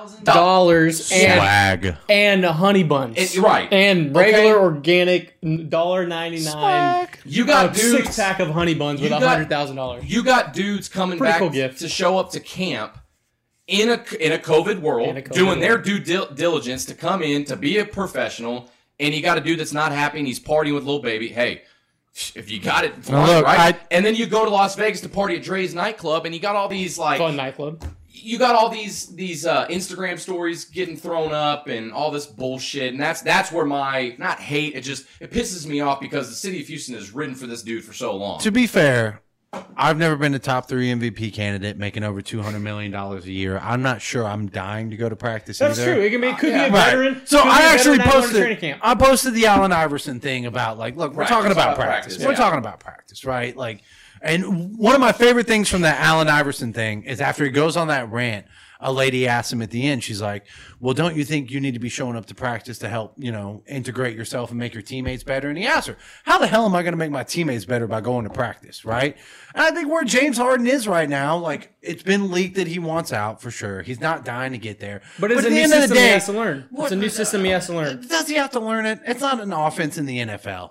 $100 Swag. and honey buns. Right. And regular organic $1.99. You got a dudes. 6-pack of honey buns with You got- $100,000. You got dudes coming Pretty back cool gift. to show up to camp in a COVID world, In a COVID doing their world. due diligence to come in to be a professional, and you got a dude that's not happy and he's partying with Lil Baby. Hey, if you got it, fine, look, right? And then you go to Las Vegas to party at Dre's nightclub, and you got all these like Fun nightclub. you got all these Instagram stories getting thrown up and all this bullshit, and that's where my not hate it pisses me off because the city of Houston has ridden for this dude for so long. To be fair, I've never been a top 3 MVP candidate making over $200 million a year. I'm not sure I'm dying to go to practice That's either. true. It could be a Right. veteran. So could be a I actually veteran out on training posted. camp. I posted the Allen Iverson thing about look, we're Practice, talking about about practice. practice, We're yeah. talking about practice, right? And one of my favorite things from that Allen Iverson thing is after he goes on that rant, a lady asked him at the end, she's like, well, don't you think you need to be showing up to practice to help, integrate yourself and make your teammates better? And he asked her, how the hell am I going to make my teammates better by going to practice, right? And I think where James Harden is right now, it's been leaked that he wants out for sure. He's not dying to get there. But it's at a the new end of the system he day, has to learn. It's a new system he has to learn. does he have to learn it? It's not an offense in the NFL,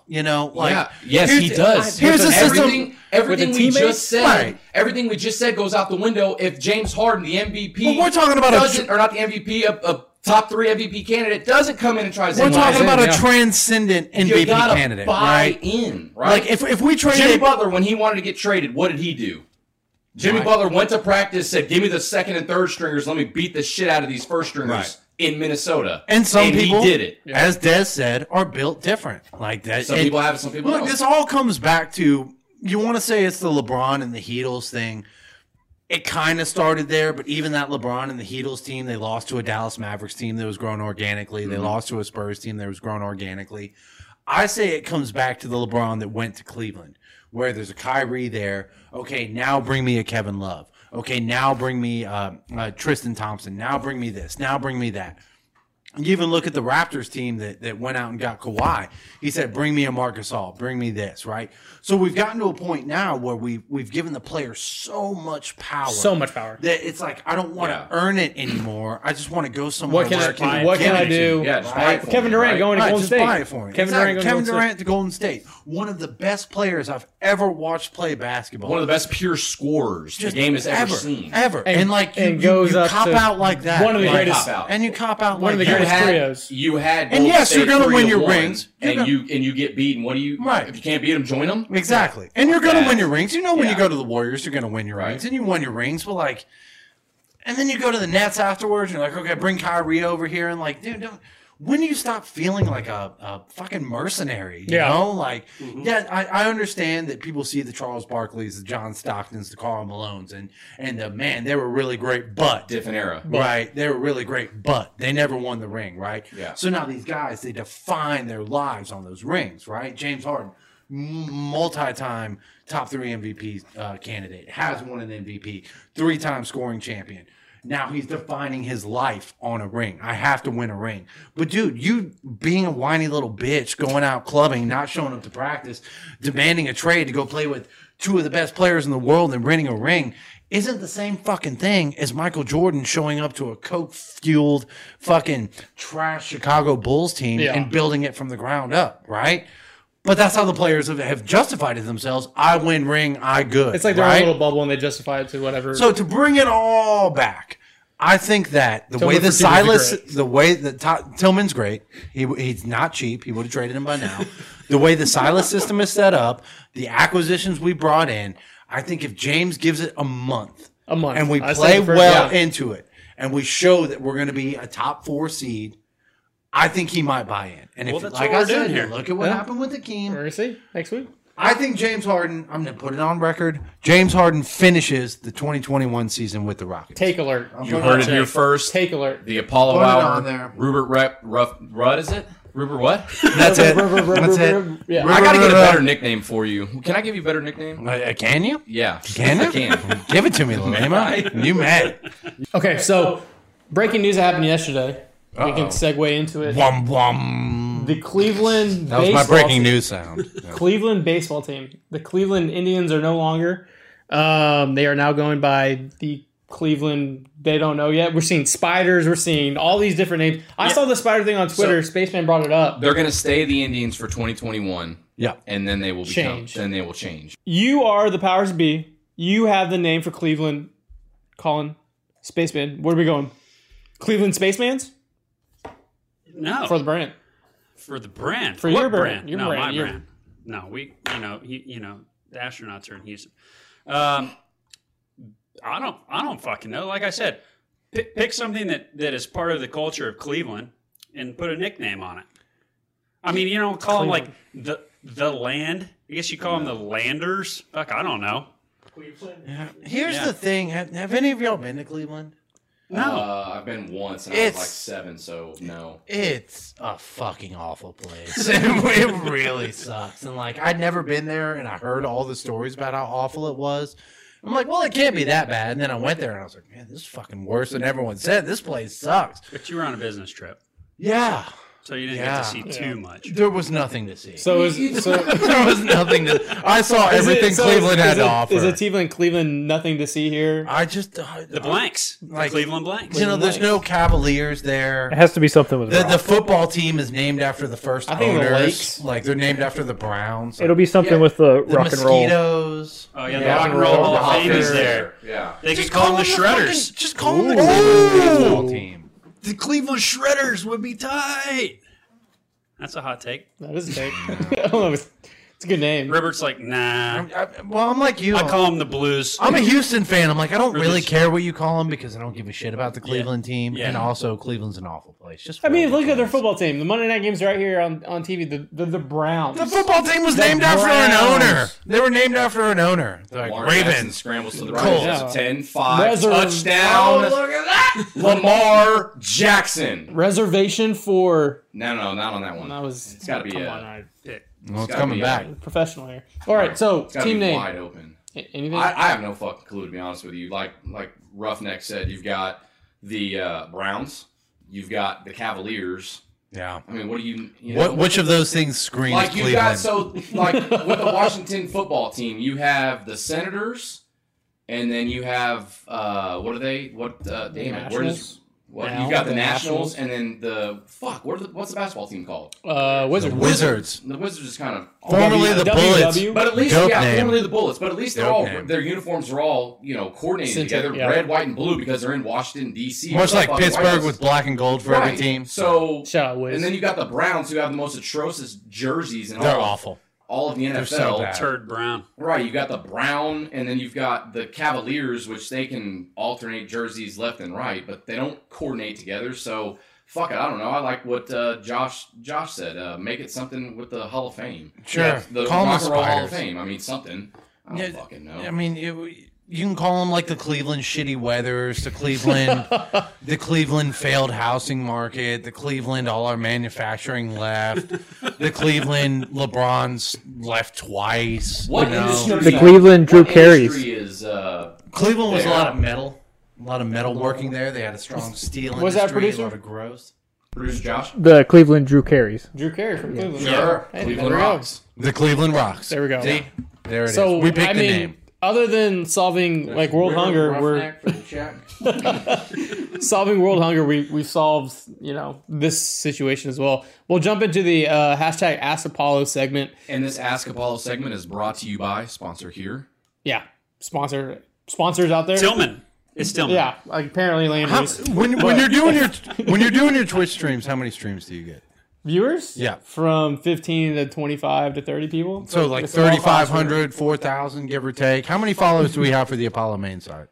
Yes, he here's- does. Here's the system. Everything With we the teammates? just said. Right. Everything we just said goes out the window if James Harden, the MVP, Well, we're talking about or not the MVP, a top 3 MVP candidate, doesn't come in and tries to. We're talking about a yeah. transcendent you MVP gotta candidate, buy right? in, right? If we Jimmy traded, Butler, when he wanted to get traded, what did he do? Jimmy Right. Butler went to practice, said, "Give me the second and third stringers. Let me beat the shit out of these first stringers." Right. In Minnesota, and some people, he did it. as Des said, are built different like that. Some people have it, some people Look, don't. this all comes back to you want to say it's the LeBron and the Heatles thing. It kind of started there, but even that LeBron and the Heatles team, they lost to a Dallas Mavericks team that was grown organically. They lost to a Spurs team that was grown organically. I say it comes back to the LeBron that went to Cleveland, where there's a Kyrie there. Okay, now bring me a Kevin Love. Okay, now bring me Tristan Thompson. Now bring me this. Now bring me that. You even look at the Raptors team that went out and got Kawhi. He said, bring me a Marc Gasol. Bring me this, right? So we've gotten to a point now where we've given the players so much power. So much power. That it's like, I don't want to Yeah. earn it anymore. I just want to go somewhere What can where I, can what can I give it to do? me. Yeah, just Right? buy it for Kevin me, Durant right? going to Right, Golden just State. buy it for me. Kevin Exactly. Durant going Kevin to Golden Durant to Golden State. One of the best players I've ever watched play basketball. One of the best pure scorers the game has ever seen. Ever. And- And goes you up cop to out like that. one of the Like, greatest- Cop out. And you cop out One of like the that. greatest trios. You had And Golden yes, you're State gonna win 3-1, your rings. You're and you get beaten. What do you? Right. If you can't beat them, join them. Exactly. And you're going to Yeah. win your rings. You know when Yeah. you go to the Warriors, you're going to win your Right. rings. And you won your rings. But and then you go to the Nets afterwards. And you're like, okay, bring Kyrie over here. And dude, when do you stop feeling like a fucking mercenary? You Yeah. know? I understand that people see the Charles Barkleys, the John Stocktons, the Karl Malones. And they were really great, but. Different era. Right. They were really great, but they never won the ring, right? Yeah. So now these guys, they define their lives on those rings, right? James Harden, multi-time top 3 MVP candidate, has won an MVP, 3-time scoring champion. Now he's defining his life on a ring. I have to win a ring. But dude, you being a whiny little bitch, going out clubbing, not showing up to practice, demanding a trade to go play with 2 of the best players in the world and winning a ring isn't the same fucking thing as Michael Jordan showing up to a coke-fueled fucking trash Chicago Bulls team Yeah. and building it from the ground up, right? But that's how the players have justified it themselves. I win ring, I good. It's like they're right? in a little bubble and they justify it to whatever. So to bring it all back, I think that the Tillman way the for Tillman's Silas, great. the way that Tillman's great. He's not cheap. He would have traded him by now. The way the Silas system is set up, the acquisitions we brought in, I think if James gives it a month, and we I play said first, well yeah. into it, and we show that we're going to be a top 4 seed, I think he might buy in. And if, that's like what I we're doing said, here. look at what Yeah. happened with the We're team. going to see next week. I think James Harden, I'm going to put it on record, James Harden finishes the 2021 season with the Rockets. Take alert. You heard it here first. Take alert. The Apollo Put it Hour. on there. Rupert Rudd, is it? Rupert what? That's it. That's it. Yeah. I gotta get a better nickname for you. Can I give you a better nickname? Can you? Yeah. Can you? I can. Give it to me, Lima. You mad? Okay, so breaking news that happened yesterday. We can segue into it. Wum wum. The Cleveland That was my baseball breaking team- news sound. Cleveland baseball team. The Cleveland Indians are no longer. They are now going by the Cleveland. They don't know yet. We're seeing spiders. We're seeing all these different names. I saw the spider thing on Twitter. Spaceman brought it up. They're gonna stay the Indians for 2021, Yeah. and then they will Change. Then they will change. You are the powers that be. You have the name for Cleveland. Colin, Spaceman. Where are we going? Cleveland Spacemans No, for the brand. for the brand. For What your brand. Your no, brand. my Your- brand. No, we. The astronauts are in Houston. I don't fucking know. Like I said, pick something that is part of the culture of Cleveland and put a nickname on it. I mean, you don't call them like the land. I guess you call them the Landers. Fuck, I don't know. Here's the thing: have any of y'all been to Cleveland? No. I've been once, and I was like 7, so no. It's a fucking awful place. It really sucks. And like, I'd never been there, and I heard all the stories about how awful it was. I'm like, well, it can't be that bad. And then I went there, and I was like, man, this is fucking worse than everyone said. This place sucks. But you were on a business trip, Yeah. so you didn't get to see too much. There was nothing to see. So There was nothing to. I saw everything Cleveland had to offer. Is it Cleveland nothing to see here? I just The blanks, Like- Cleveland blanks. you know, there's no Cavaliers there. It has to be something with The Browns. football team is named after the first I think the owners. Lakes. Like they're named after the Browns. It'll be something with the the rock and roll. mosquitoes. Oh yeah, the Yeah. Rock and Roll Hall of Fame is Hall. there. Yeah. They could call them the Shredders. Just call them the Cleveland baseball team. The Cleveland Shredders would be tight. That's a hot take. That is a take. I don't know. It's a good name. Robert's like, nah. Well, I'm like you. I call them the Blues. I'm a Houston fan. I'm like, I don't really Rivers. care what you call them because I don't give a shit about the Cleveland team. Yeah. And also, Cleveland's an awful place. Just I mean, for look at their fans. football team. The Monday night games right here on TV. The Browns. The football team was The named after an Browns. owner. They were named after an owner. They're like Lamar Jackson Ravens. scrambles to the Colts. right. That's a 10-5 Reserv- touchdown. Oh, look at that. Lamar Jackson. Reservation for. No, not on that one. That was. It's got to be come a, on, I pick Well, it's gotta coming be, back. professional here. All right, so it's gotta team be name. wide open. Anything? I have no fucking clue, to be honest with you. Like Roughneck said, you've got the Browns, you've got the Cavaliers. Yeah. I mean, what do you know? Which of those things screams Like you Cleveland? got like with the Washington football team, you have the Senators, and then you have what are they? What damn it? Where does Nationals? what Now, you got the the Nationals, Nationals. and then the what's the basketball team called? Wizards. Wizards. The Wizards is kind of Formerly the Bullets. WW. but at least Dope yeah, name. formerly the Bullets. But at least they're Dope all name. their uniforms are all coordinated Synthetic, together, yeah. red, white, and blue because they're in Washington D.C. Much It's like fucking Pittsburgh White with black and gold for every Right. team. So Shout out Wiz. and then you got the Browns who have the most atrocious jerseys in They're all awful. all of the NFL. They're so bad. Turd Brown. Right, you got the Brown, and then you've got the Cavaliers, which they can alternate jerseys left and right, but they don't coordinate together. So fuck it, I don't know. I like what Josh said. Make it something with the Hall of Fame. Sure. Yeah, the Call 'em Rock the and Roll Hall of Spiders. Fame. I mean, something. I don't Yeah, fucking know. I mean, you can call them like the Cleveland shitty weathers, the Cleveland failed housing market, the Cleveland all our manufacturing left, the Cleveland LeBron's left twice. What you know? industry? The Cleveland Drew what Carey's. industry is Cleveland was a there? lot of metal working there. They had a strong steel industry, Was that a producer? lot of growth. producer Josh? The Cleveland Drew Carey's. Drew Carey from Cleveland. Sure. Hey, Cleveland there we go. rocks. The Cleveland Rocks. There we go. See? There it is. So We picked I the mean, name. other than solving like world hunger, we're solving world hunger. We solved this situation as well. We'll jump into the hashtag Ask Apollo segment. And this Ask Apollo segment is brought to you by sponsor here. Yeah, sponsors out there. Tillman. It's Tillman. Yeah, like apparently Landry's When you're doing your Twitch streams, how many streams do you get? viewers. Yeah. from 15 to 25 to 30 people. So like It's a small class 3,500, 4,000, give or take. How many followers do we have for the Apollo main site?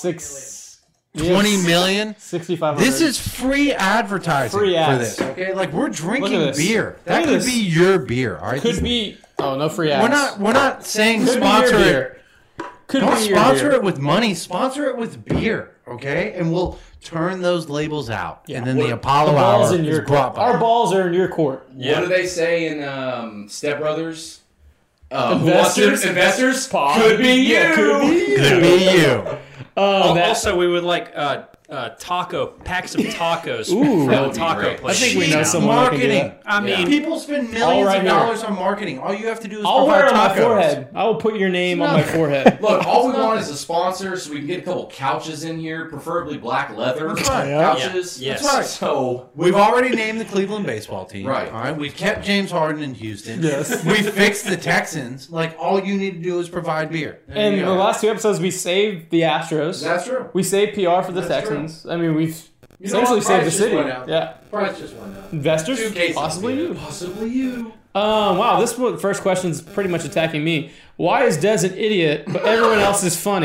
20 million? 6,500. This is free advertising Free for ads. this. Okay, like we're drinking Look at this. beer. Look That at could this. be your beer. All right, could be. Oh, no free ads. We're not saying Could be sponsor your it. beer. Could Don't be your sponsor beer. it with money. Sponsor it with beer. Okay, and we'll turn those labels out, and then the Apollo The balls Hour in is your brought court. by. Our balls are in your court. What do they say in Step Brothers? Investors? Investors? Pod. Could be you. Yeah, could be you. Could be you. Also, we would like packs of tacos Ooh. from That the would be taco great. place. I think we know Yeah. someone that can do Marketing. that. I mean, People spend All millions right of here. dollars on marketing. All you have to do is I'll wear it provide on my tacos. forehead. I will put your name on my forehead. Look, all we want is a sponsor so we can get a couple couches in here, preferably black leather That's right. couches. Yeah. Yes. That's right. So, We've already named the Cleveland baseball team. Right. All right. We've kept James Harden in Houston. Yes. We fixed the Texans. Like all you need to do is provide beer. There And you the go. last two episodes, we saved the Astros. that's true. We saved PR for the That's Texans. I mean, we've know essentially what? saved the Price just city. went out. Yeah. Price just went up. Investors? 2 cases. Possibly you. Possibly you. Wow, this first question's pretty much attacking me. Why is Des an idiot, but everyone else is funny?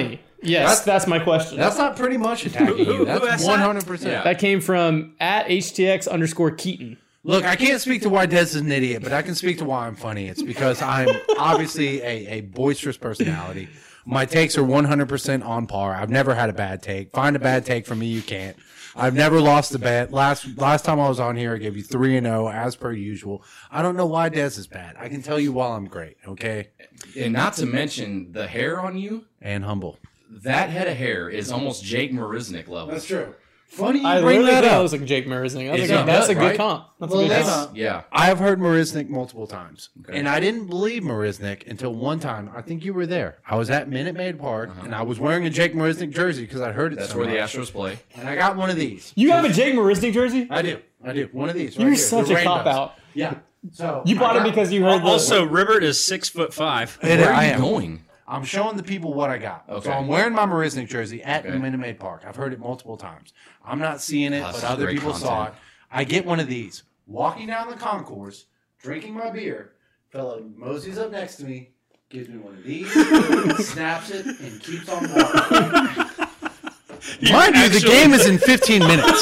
Yes, that's my question. That's not pretty much attacking you. who That's asked that? 100%. Yeah. That came from at HTX_Keaton. Look, I can't speak to why Des is an idiot, but I can speak to why I'm funny. It's because I'm obviously a boisterous personality. My takes are 100% on par. I've never had a bad take. Find a bad take from me, you can't. I've never lost a bet. Last time I was on here, I gave you 3-0 as per usual. I don't know why Des is bad. I can tell you why I'm great, okay? And not to mention the hair on you. And humble. That head of hair is almost Jake Marisnik level. true. Funny you I bring literally that thought it up. was like Jake Marisnik. It's That's a good, good right? comp. That's Well, a good that's- comp. Yeah. I have heard Marisnik multiple times, Okay. and I didn't believe Marisnik until one time. I think you were there. I was at Minute Maid Park, and I was wearing a Jake Marisnik jersey because I heard it. That's so where the much. Astros play. And I got one of these. You have a Jake Marisnik jersey? I do. One of these. Right You're here, such the a cop rainbows. out. Yeah. So You bought it because you heard the. Also, Ribbert is 6'5". Where are I you am. going? I'm showing the people what I got. Okay. So I'm wearing my Marisnik jersey at Okay. Minute Maid Park. I've heard it multiple times. I'm not seeing it, That's but other great people saw it. content. I get one of these. Walking down the concourse, drinking my beer. Fellow Mosey's up next to me, gives me one of these, snaps it, and keeps on walking. Mind you, the game is in 15 minutes.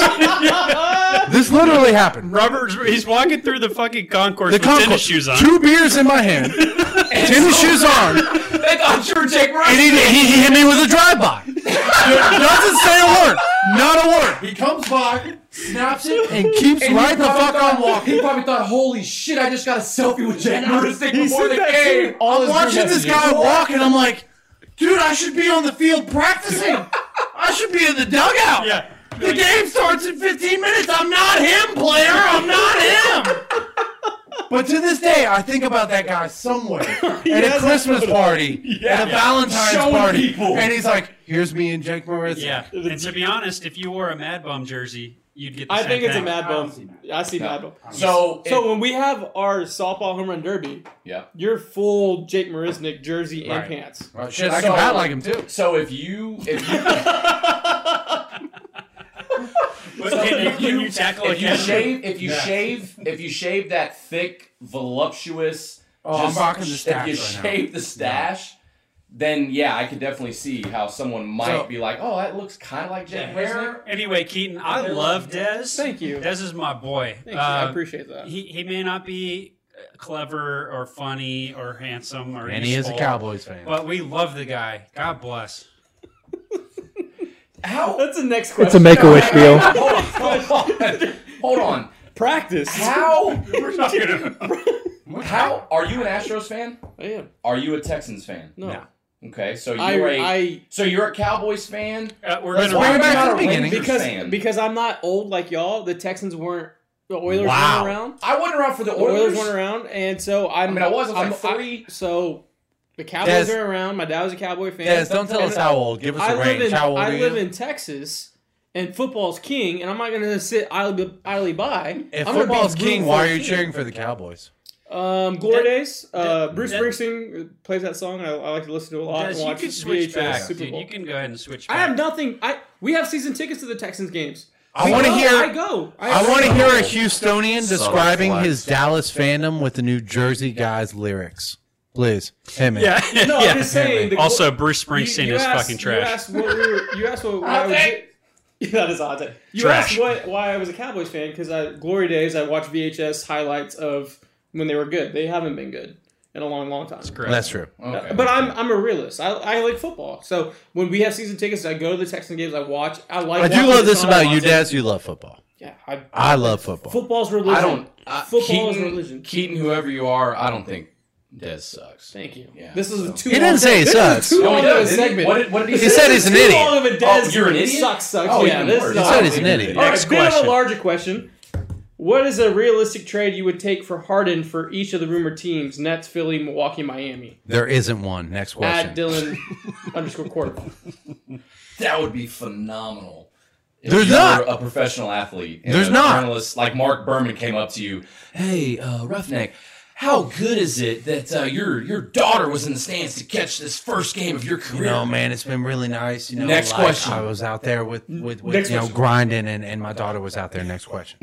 This literally happened. Robert's he's walking through the fucking concourse with concourse, tennis shoes on. 2 beers in my hand, tennis shoes on, They thought you were Jake and Marisnik. he hit me with a drive-by. Doesn't say a word. Not a word. He comes by, snaps it, and keeps right the fuck on walking. He probably thought, holy shit, I just got a selfie with Jake Marisnik before the that game. too. All I'm his watching group this messages. guy walk, and I'm like, dude, I should be on the field practicing. I should be in the dugout. Yeah. The game starts in 15 minutes. I'm not him, player. I'm not him. But to this day, I think about that guy somewhere at a Christmas party, at a Valentine's Showing party, people. and he's like, "Here's me and Jake Marisnik." Yeah. And to be honest, if you wore a Mad Bum jersey, you'd get the I same think it's a thing. Mad I don't Bum. see Mad I see Mad Bum. So, So when we have our softball home run derby, yeah. you're full Jake Marisnik jersey and Right. pants. Right, shit, I can bat like him too. So if you But can you tackle a if you catcher? shave that thick, voluptuous, Oh, I'm rocking the if stash you right now. shave the stash, then yeah, I could definitely see how someone might So- be like, oh, that looks kind of like Jake Marisnik. Anyway, Keaton, I love Des. Thank you. Des is my boy. Thank you. I appreciate that. He may not be clever or funny or handsome or And he is a useful, Cowboys fan. but we love the guy. God bless. How? That's the next It's question. a Make-A-Wish deal. Hold on. Practice. How? We're not gonna. How are you an Astros fan? I am. Are you a Texans fan? No. Okay, so you're so you're a Cowboys fan. We're Let's gonna. bring it back Not to a the beginning. Rangers fan. because I'm not old like y'all. The Texans weren't. The Oilers Wow. weren't around. I wasn't around for the The Oilers Oilers. weren't around, and so I'm. I mean, I was I'm like 3. So the Cowboys Des- are around. My dad was a Cowboy fan. Des, don't tell us how old. Give us I a live range. in How old I are live you? in Texas, and football's king, and I'm not going to sit idly by. If I'm gonna be football's rooting king, for why the are you team. cheering for the Cowboys? Glory Days. Bruce that- Springsteen plays that song. I like to listen to it a lot. Des, and you watch can switch VHS back. Super Dude, Bowl. you can go ahead and switch I back. have nothing. We have season tickets to the Texans games. I want to go, hear. I go. I want to hear a Houstonian Subtle describing flex. his Dallas fandom with the New Jersey guys lyrics. Please, hit me. Yeah. No, yeah. I'm just saying. Also, Bruce Springsteen you is asked- fucking trash. You asked what why I was. Yeah, that is odd. You Trash. asked why I was a Cowboys fan because Glory Days. I watched VHS highlights of when they were good. They haven't been good in a long, long time. Correct. That's true. Okay. But I'm a realist. I like football. So when we have season tickets, I go to the Texan games. I watch. I like. I do watching love the this about you, Des. Des. You love football. Yeah, I love football. football's religion. I don't. Football is Keaton, religion. Keaton, whoever you are, I don't think Des sucks. Thank you. Yeah, This is so- too. He didn't say he this sucks. Is too No, long he of a does, didn't he? segment. What did he He say? said he's an Too idiot. long of a Des. Oh, you're an idiot? Sucks. Oh, yeah, even this worse. is He not- said he's an idiot. All right, Next bit of a question. larger question. What is a realistic trade you would take for Harden for each of the rumored teams? Nets, Philly, Milwaukee, Miami. There isn't one. Next At question. Dylan _quarterback. That would be phenomenal. If There's you were not. a professional athlete. And There's a not. journalist like Mark Berman came up to you. Hey, Roughneck, how good is it that your daughter was in the stands to catch this first game of your You career? know, man, it's been really nice. You know, Next like, question. I was out there with Next you know question. grinding, and my daughter was out there. Next question.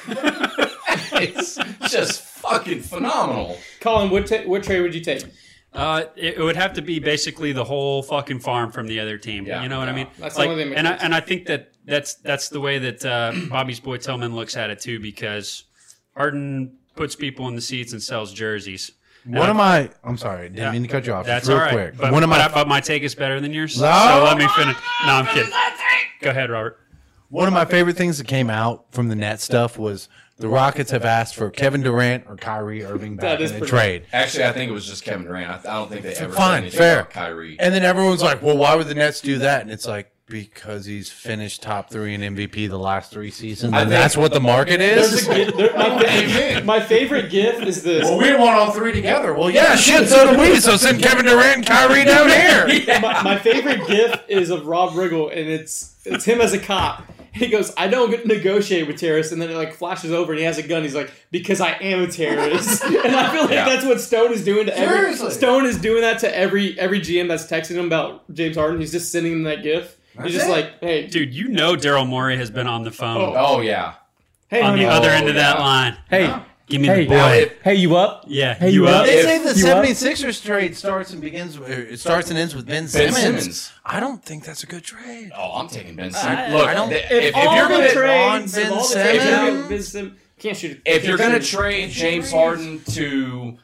It's just fucking phenomenal. Colin, what trade would you take? It would have to be basically the whole fucking farm from the other team. Yeah, You know what I yeah. mean? That's the only thing that and I, makes sense. and I think that's the way that Bobby's boy Tillman looks at it too, because Harden puts people in the seats and sells jerseys. I'm sorry, didn't mean to cut you off. That's Just real all right. quick. But, but my take is better than yours. No. So let me finish. No, I'm kidding. Go ahead, Robert. One of my favorite things that came out from the net stuff was the Rockets have asked for Kevin Durant or Kyrie Irving back That is in a pretty- trade. Actually, I think it was just Kevin Durant. I don't think they ever said Fine, anything fair. about Kyrie. And then everyone's like, well, why would the Nets do that? And it's like, because he's finished top 3 in MVP the last 3 seasons. I And think- that's what the market is? My favorite GIF is this. Well, we want all 3 together. Well, yeah, shit, so do we. So send Kevin Durant and Kyrie down here. My favorite GIF is of Rob Riggle, and it's him as a cop. He goes, "I don't negotiate with terrorists," and then it like flashes over, and he has a gun. He's like, "Because I am a terrorist," and I feel like that's what Stone is doing to every. Seriously. Stone is doing that to every GM that's texting him about James Harden. He's just sending him that GIF. He's just like, "Hey, Dude, you know Daryl Morey has been on the phone Oh, yeah. hey, on the honey, other end of that yeah. line. hey, Give me hey, the boy. Now, if- hey, you up? Yeah, Hey, you up? They say the You up? 76ers trade starts and ends with Ben Simmons. I don't think that's a good trade. Oh, I'm taking Ben Simmons. Look, I don't- if all you're the going to trades, Ben if all the Simmons. trades, Ben Simmons can't shoot. if you're going to trade James Harden to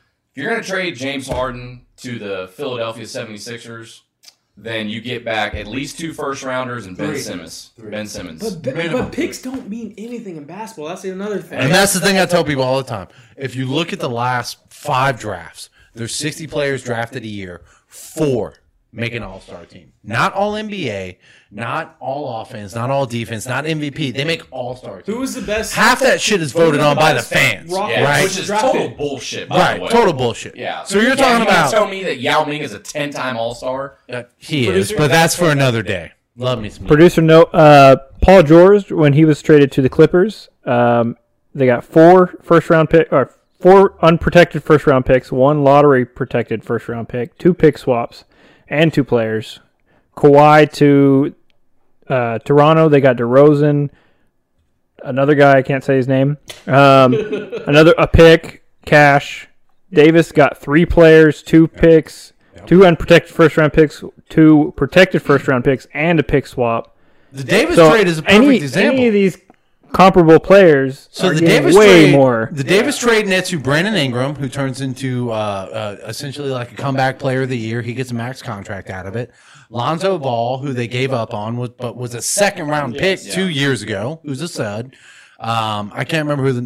the Philadelphia 76ers, then you get back at least 2 first-rounders and Ben Simmons. Ben Simmons. But picks don't mean anything in basketball. That's another thing. And that's the thing I tell people all the time. If you look at the last 5 drafts, there's 60 players drafted a year, 4 make an all-star team. Not all NBA, not all offense, not all defense, not MVP. They make all-star teams. Who was the best? Half that shit is voted on by the fans. Rocket Yeah, right? which is drafted. total bullshit, by Right, the way. total bullshit. Yeah. So you're Yeah, talking you gonna about tell me that Yao Ming is a 10-time All-Star? he is, but that's for another day. Love me some. Producer note: Paul George, when he was traded to the Clippers, they got 4 first-round pick or 4 unprotected first-round picks, 1 lottery-protected first-round pick, 2 pick swaps, and 2 players. Kawhi to Toronto, they got DeRozan. Another guy, I can't say his name. A pick, cash. Davis got 3 players, 2 picks, 2 unprotected first-round picks, 2 protected first-round picks, and a pick swap. The Davis So trade is a perfect example. any of these comparable players So are the getting Davis way trade, more. The Davis trade nets you Brandon Ingram, who turns into essentially like a comeback player of the year. He gets a max contract out of it. Lonzo Ball, who they gave up on, was a second round pick 2 years ago. Who's a stud. I can't remember who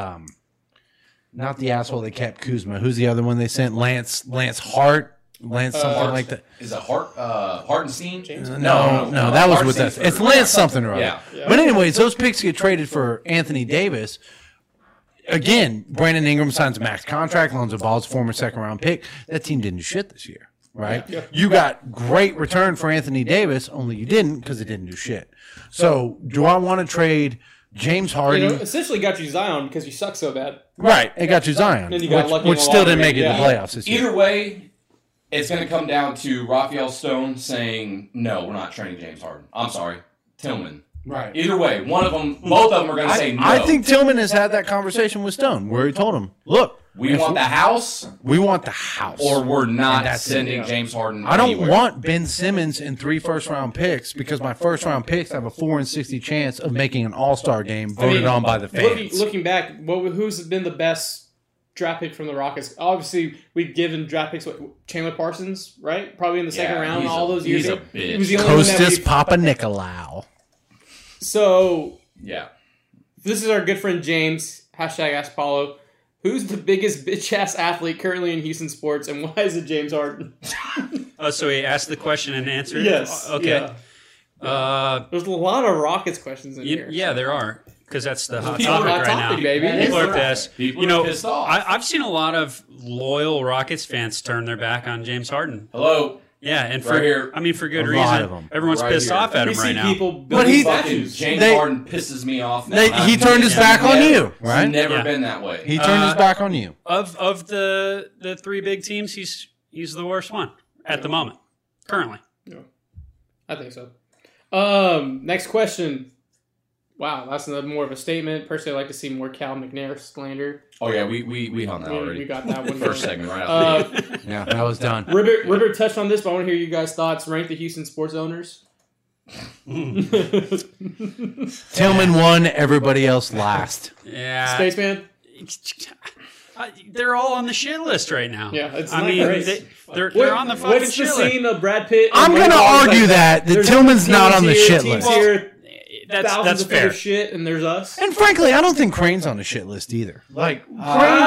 not the asshole they kept Kuzma. Who's the other one they sent? Lance Hart. Lance something like that. Is it Hartenstein? No, that was with us. It's Lance something or other. Yeah. But anyways, those picks get traded for Anthony Davis. Again, Brandon Ingram signs a max contract. Lonzo Ball's former second-round pick. That team didn't do shit this year, right? Yeah. You got great return for Anthony Davis, only you didn't because it didn't do shit. So, do I want to trade James Harden? Essentially got you Zion because you suck so bad. Right, it got you Zion, Then you got lucky which in the still didn't lottery. make it in the Yeah. playoffs this year. Either way, it's going to come down to Raphael Stone saying, no, we're not trading James Harden. I'm sorry, Tillman. Right. Either way, both of them are going to say no. I think Tillman has had that conversation with Stone where he told him, look, we want the house we want the house. or we're not And that's it. sending James Harden I don't anywhere. want Ben Simmons and 3 first-round picks because my first-round picks have a 4 in 60 chance of making an All-Star game voted on by the fans. Looking back, who's been the best draft pick from the Rockets? Obviously, we've given draft picks. Chandler Parsons, right? Probably in the second round. he's All those years. he's a He was bitch. the only one that Costas we- Papa Nicolau. So Yeah. this is our good friend James. Hashtag Ask Paulo. Who's the biggest bitch-ass athlete currently in Houston sports, and why is it James Harden? Oh, so he asked the question and answered it? Yes. Okay. Yeah. There's a lot of Rockets questions in here. Yeah, there are. Because that's the hot People topic hot right topic, now. baby. People are pissed. People you are know, pissed off. I've seen a lot of loyal Rockets fans turn their back on James Harden. Hello. Yeah, and for Right here. for good A reason. lot of them. Everyone's Right pissed here. off at We him see right now. people But building he- statues. James They- Harden pisses me off now. He turned his back on you, right? It's never Yeah. been that way. He turned his back on you. Of the 3 big teams, he's the worst one at the moment, currently. I think so. Next question. Wow, that's more of a statement. Personally, I like to see more Cal McNair slander. Oh yeah, we hung that We already. got that one. First segment right after. Yeah, that was done. Ribbert touched on this, but I want to hear you guys' thoughts. Rank the Houston sports owners. Tillman won, everybody else last. Yeah. Spaceman. They're all on the shit list right now. Yeah, it's I not mean, great. they're on the fucking What's the shit list. scene of Brad Pitt? I'm going to argue that There's Tillman's not on the teams shit here, list. teams here, That's thousands of feet fair. of shit, and there's us. And frankly, I don't think Crane's on the shit list either. Like, Crane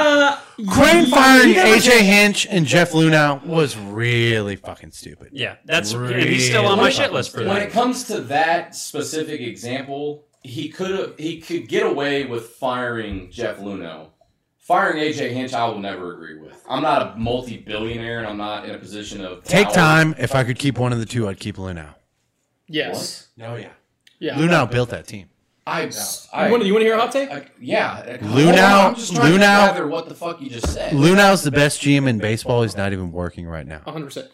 firing AJ Hinch and Jeff Lunau was really fucking stupid. Yeah, and he's still on my shit list for When it that. comes to that specific example, he could get away with firing Jeff Luno. Firing AJ Hinch, I will never agree with. I'm not a multi-billionaire, and I'm not in a position of Take power. time. If I could keep one of the two, I'd keep Lunau. Yes. Oh, yeah. Yeah. Lunau built that team. I You want to hear a hot take? yeah. Lunau- I'm just trying to Lunau- gather what the fuck you just said. Lunau's the best GM in baseball. He's not even working right now. 100%.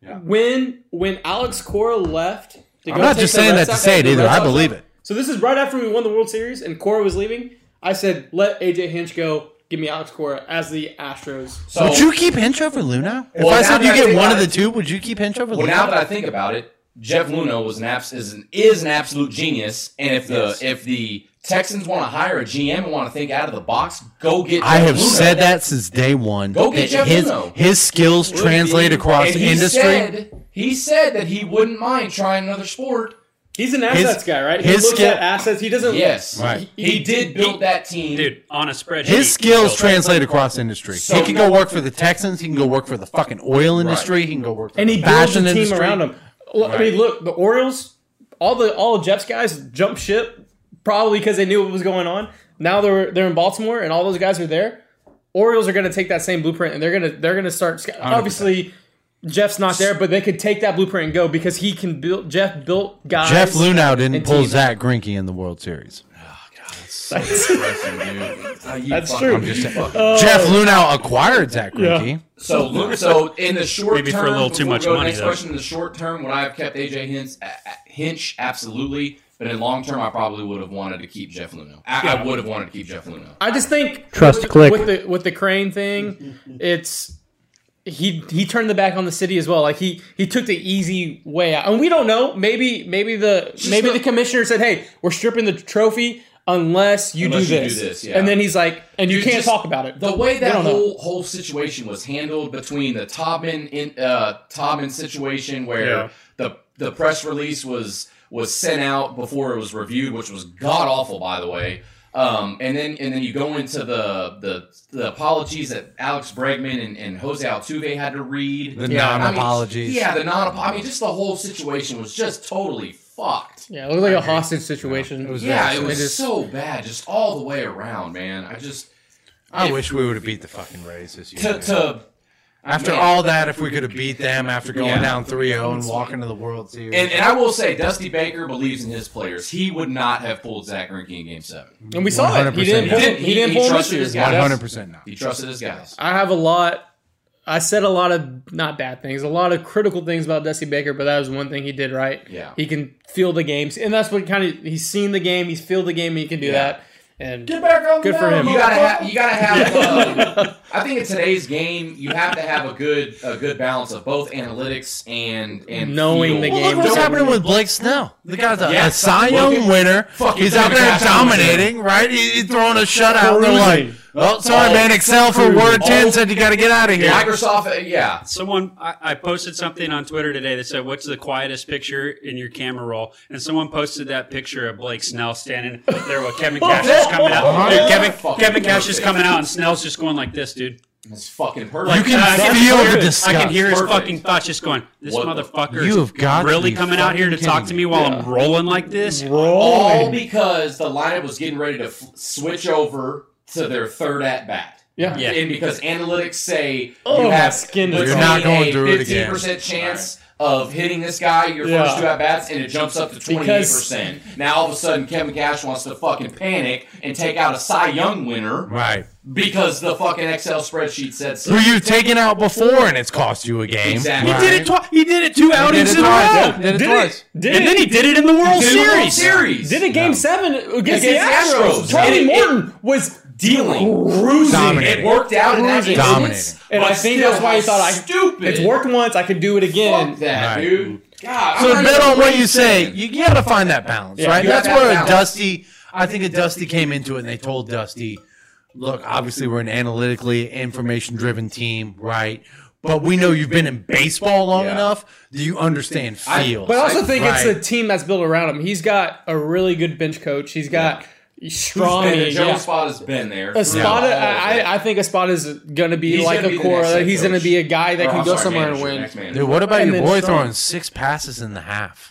When Alex Cora left, to I'm not take just the saying Red that to Sox- say it the either. Red I Sox believe job. it. So this is right after we won the World Series and Cora was leaving. I said, let AJ Hinch go. Give me Alex Cora as the Astros. So, Would you keep Hinch over Lunau? If Well, I now said that you I get think one of about the it- two, would you keep Hinch over well, now Lunau? that I think about it, Jeff Luno was is an absolute genius, and if the Texans want to hire a GM and want to think out of the box, go get Jeff I have Luhnow. said that since day one. Go get that Jeff his, Luhnow. his skills translate across And the he industry. He said that he wouldn't mind trying another sport. He's an assets guy, right? He his looks skill- at assets. He doesn't. Yes. Right. He did build that team. Dude, on a spreadsheet. His skills translate across industry. So- he can go work for the Texans. He can go work for the fucking oil industry. He can go work for And he the builds fashion a team industry. around him. I mean, look, the Orioles, all of Jeff's guys jumped ship probably because they knew what was going on. Now they're in Baltimore, and all those guys are there. Orioles are going to take that same blueprint, and they're going to start. Obviously, Jeff's not there, but they could take that blueprint and go because he can build. Jeff built guys. Jeff Lunau didn't and pull teams. Zach Greinke in the World Series. That's That's true. Jeff Lunau acquired Zach Greinke. So in the short Maybe term, for a little too before we much go to the money, next though. question, in the short term, would I have kept AJ Hinch? Absolutely. But in long term, I probably would have wanted to keep Jeff Luno. I would have wanted to keep Jeff Luno. I just think Trust with, click. with the Crane thing, it's he turned the back on the city as well. Like he took the easy way out, and we don't know. Maybe the commissioner said, "Hey, we're stripping the trophy unless you do this." yeah. And then he's like, "And you Dude, can't just talk about it." The way We that don't know. whole situation was handled between the Taubman situation where the press release was sent out before it was reviewed, which was god awful, by the way. And then you go into the apologies that Alex Bregman and Jose Altuve had to read. The non-apologies. I mean, just the whole situation was just totally fucked. Yeah, it looked like a hostage situation. It was Yeah, very it was just- so bad, just all the way around, man. I wish we would have beat the fucking Rays this year. After man. all that, if we could have beat them after going Yeah. down 3-0 and walking to the World Series. And I will say, Dusty Baker believes in his players. He would not have pulled Zach Greinke in Game 7. And we saw it. He 100%. didn't pull, he didn't pull him this trusted year. his guys. 100% not. He trusted his guys. I have a lot. I said a lot of not bad things, a lot of critical things about Dusty Baker, but that was one thing he did right. Yeah. He can feel the games, and that's what kind of he's seen the game, he's feel the game, he can do that. And Get back on Good the for mound. him. You gotta have. I think in today's game, you have to have a good balance of both analytics and Knowing feel. the Well, game. look what's happening with Blake Snell. The guy's a Cy Look Young at- winner. fucking He's out there fantastic. dominating, right? He's throwing a shutout. And they're like, Cruising. oh, sorry, man. Excel for Word 10 said you got to get out of here. Microsoft, yeah. Someone, I posted something on Twitter today that said, "What's the quietest picture in your camera roll?" And someone posted that picture of Blake Snell standing there with Kevin Cash is coming out. Dude, Kevin Cash is coming out, and Snell's just going like this, dude. It's fucking perfect. You can I feel hear the it. disgust. I can hear his Perfect. fucking thoughts just going, "This What the- motherfucker You have got to really be coming out here to fucking talk to kidding me while I'm rolling like this." All because the lineup was getting ready to switch over to their third at bat. Yeah. Yeah. And because analytics say Oh, you have skin to between You're not going a through it again. 15% chance of hitting this guy your Yeah. first 2 at-bats, and it jumps up to 28%. Now, all of a sudden, Kevin Cash wants to fucking panic and take out a Cy Young winner Right. because the fucking Excel spreadsheet said so. Who you've taken out before and it's cost you a game. Exactly. He did it twice. He did it 2 outings in a row. twice. Did it twice. And then he did it in the World Did it in the World Series. Series. Did it Game 7 against the Against the Astros. Astros. Charlie And it- Morton was Dealing. Cruising. Dominating. It worked out in that Cruising. game. Dominating. And But I think still, that's why he thought stupid. it's worked once, I could do it again. Fuck that, Right. dude. God, So I'm to not bet even on what a you Rays say, fan. you got to find that balance, Yeah, right? you That's have where that balance. I think Dusty came into it and they told Dusty, look, obviously we're an analytically information-driven team, right? But we know you've been in baseball long enough that you understand feels. But I also think it's Right. the team that's built around him. He's got a really good bench coach. He's got strong. And the Joe yeah. spot has been there. A spot, I think a spot is going to be He's like gonna a be the core. next head He's going to coach. be a guy that Or, can I'm go sorry, somewhere manager, and win. next manager. Dude, what about And your then boy strong. throwing 6 passes in the half?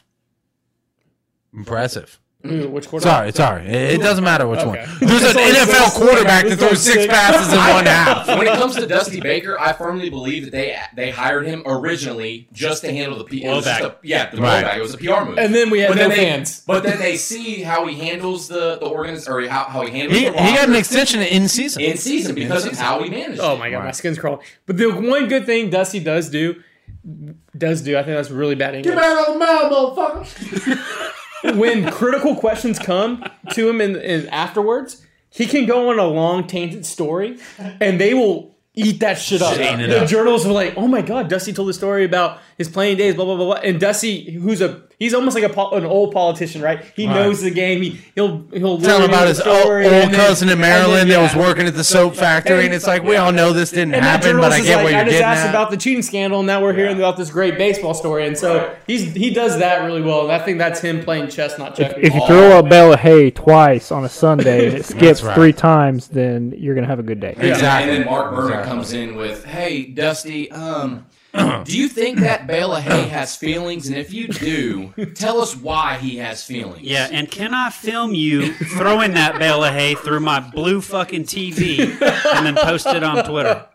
Impressive. Ooh, which quarter? Sorry. It doesn't matter which Okay. one. There's an It's only NFL six. quarterback that It's throws only 6 passes in one half. When it comes to Dusty Baker, I firmly believe that they hired him originally just to handle the PR. Blowback. The Right. blowback. It was a PR move. And then we had But no then fans. But then they see how he handles the organs, or how he handles He the got roster an extension in season. in season because of how he managed. Oh it. my god, my skin's crawling. But the one good thing Dusty does do, I think that's really bad English. out of the mouth, motherfucker. When critical questions come to him in afterwards, he can go on a long tangent story, and they will eat that shit up. Eating it The up. journalists are like, "Oh my god, Dusty told a story about his playing days, blah blah blah blah." And Dusty, he's almost like an old politician, right? He knows the game. He'll Tell him about his old cousin in Maryland that was yeah. working at the soap factory, and it's like, we all know this didn't And that happen, but I journalist is get like, what you're I just getting asked at. about the cheating scandal, and now we're hearing about this great baseball story. And so he does that really well. And I think that's him playing chess, not checkers. If you throw a bale of hay twice on a Sunday and it skips right. 3 times, then you're gonna have a good day. Exactly. And then Mark Berman comes in with, "Hey, Dusty, do you think that bale of hay has feelings? And if you do, tell us why he has feelings." Yeah, and can I film you throwing that bale of hay through my blue fucking TV and then post it on Twitter?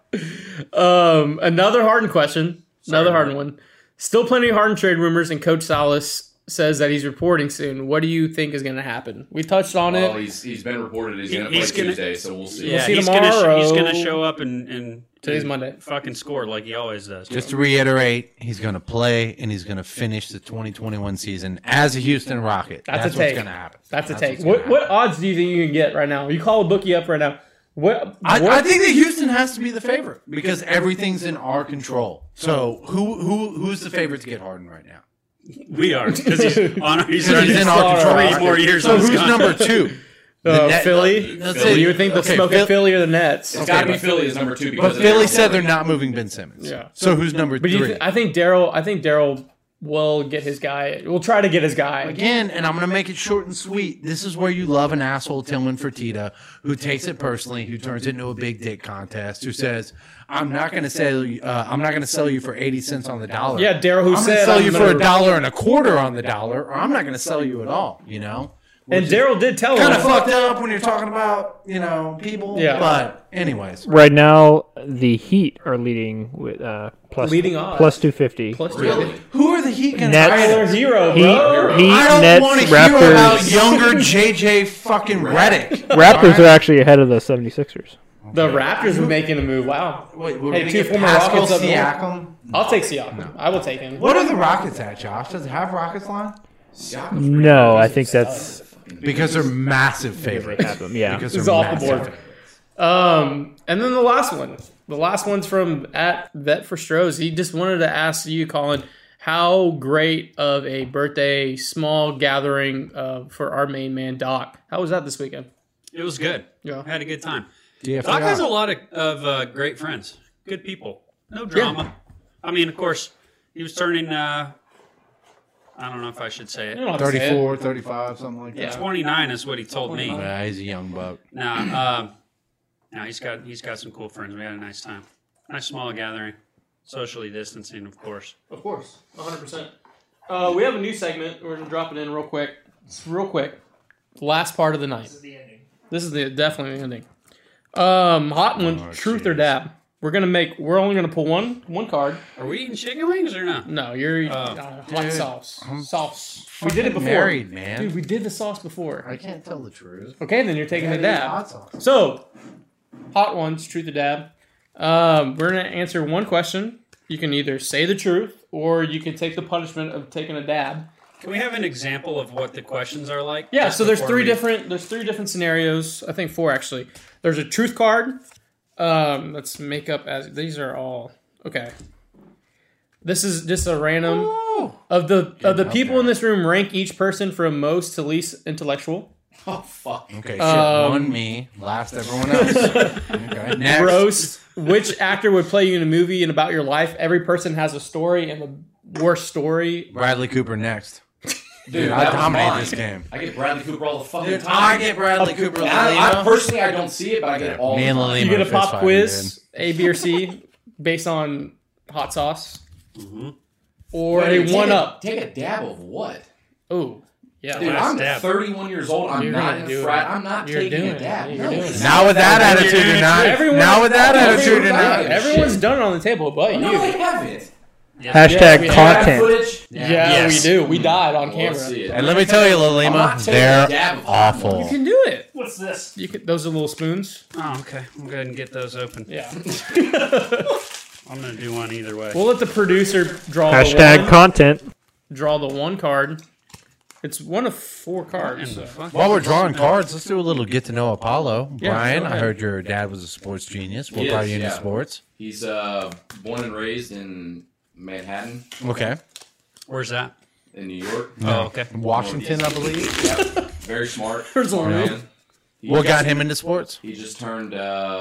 Another Harden question. Another Harden one. Still plenty of Harden trade rumors, and Coach Salas says that he's reporting soon. What do you think is going to happen? We touched on Well, it. he's been reported he's going to play He's gonna- Tuesday, so we'll see. Yeah, see he's tomorrow. gonna show up and Today's Monday. fucking score like he always does. Just to reiterate, he's going to play and he's going to finish the 2021 season as a Houston Rocket. That's a what's take. going to happen. That's a what's take. gonna What happen. odds do you think you can get right now? You call a bookie up right now. What? I think that Houston has to be the favorite because everything's in our control. So who's the favorite to get Harden right now? We are because he's in our He's in our control. 3 more years So on his who's contract. number 2? The Net- Philly? let's Philly. say- You would think the okay, smoke at Philly or the Nets. It's got to be Philly as number 2 because But of Philly their- said they're not moving Ben Simmons. Yeah. So who's number But 3? I think Daryl will get his guy. We'll try to get his guy. Again, and I'm going to make it short and sweet. This is where you love an asshole Tillman Fertitta who takes it personally, who turns it into a big dick contest, who says, "I'm not going to sell you. I'm not going to sell you for 80 cents on the dollar. Yeah, Daryl, who I'm said going to sell I'm you gonna- for $1.25 on the dollar, or I'm not going to sell you at all." You know, And Daryl did tell kind him. of fucked up when you're talking about people. Yeah. But anyways, Right now, the Heat are leading with plus Leading odds. plus 250. Plus Really? who are the Heat going to Nets. Tyler Hero, Heat, bro. Heat, I don't Nets, want to hear about Raptors. younger JJ fucking Redick. Raptors are actually ahead of the 76ers. The Raptors were making a move. Wow. Wait, we're Hey, gonna two get former Pascal Rockets up north. Siakam. I'll take Siakam. I will take him. What are the Rockets at, Josh? Does it have Rockets line? No, I think that's Because they're massive favorites. have them. Yeah, Because It's they're off the massive board. favorites. And then the last one. The last one's from at Vet for Strohs. He just wanted to ask you, Colin, how great of a birthday small gathering for our main man Doc. How was that this weekend? It was good. Yeah. I had a good time. DFR. Doc has a lot of great friends, good people, no drama. I mean, of course, he was turning. I don't know if I should say You it. don't have to say it. 34, 35, something like that. 29 is what he told me. Yeah, he's a young buck. No, he's got some cool friends. We had a nice time. Nice small gathering, socially distancing, of course. Of course, 100%. We have a new segment. We're gonna drop it in real quick. It's real quick. Last part of the night. This is definitely the ending. Hot one, truth or dab. We're only gonna pull one card. Are we eating chicken wings or not? No, you're hot sauce. Sauce. We did it before. Married, man. Dude, we did the sauce before. I can't tell the truth. Okay, then you're taking the dab. Hot sauce. So, hot ones, truth or dab. We're gonna answer one question. You can either say the truth or you can take the punishment of taking a dab. Can we have an example of what the questions are like? Yeah, Just so there's before three we- different scenarios. I think 4 actually. There's a truth card. Let's make up as these are all okay. This is just a random of the people in this room. Rank each person from most to least intellectual. Oh fuck. Okay, shit. One me, last everyone else. Okay, next. Roast. Which actor would play you in a movie and about your life? Every person has a story, and the worst story. Bradley Cooper next. Dude, I that was dominate mine. this game. I get Bradley Cooper all the fucking Dude, time. I get Bradley Cooper. I personally, I don't see it, but I get it all Me the and time. Lily- You get a fist pop fighting, quiz, A, B, or C, based on hot sauce, or Wait, a take one a- up. Take a dab of what? Oh, yeah. Dude, last I'm dab. 31 years old. I'm You're not gonna in do a frat. it. I'm not You're taking doing a it. dab. You're No. doing it. Now with that attitude, you're not. Everyone- Now with that attitude, you're not. Everyone's done it on the table, but No, you. I haven't. Hashtag we Dab content. footage? Yeah, Yes. we do. We died on Well, camera. let's see it. And let me tell you, I'm Lalima, not taking a they're dab of awful. You can do it. What's this? You can, those are little spoons. Oh, okay. I'm going to get those open. Yeah. I'm going to do one either way. We'll let the producer draw Hashtag the one. content. Draw the one card. It's one of 4 cards. In So. the fuck? While we're drawing cards, let's do a little get to know Apollo. Yeah, Brian, go I ahead. heard your dad was a sports genius. What He brought is, you into yeah. sports? He's born and raised in Manhattan, Okay. Where's that? in New York. Oh, okay. Washington, I believe. Yep. Very smart. There's a Smart loop. man. He What got just- him into sports? He just turned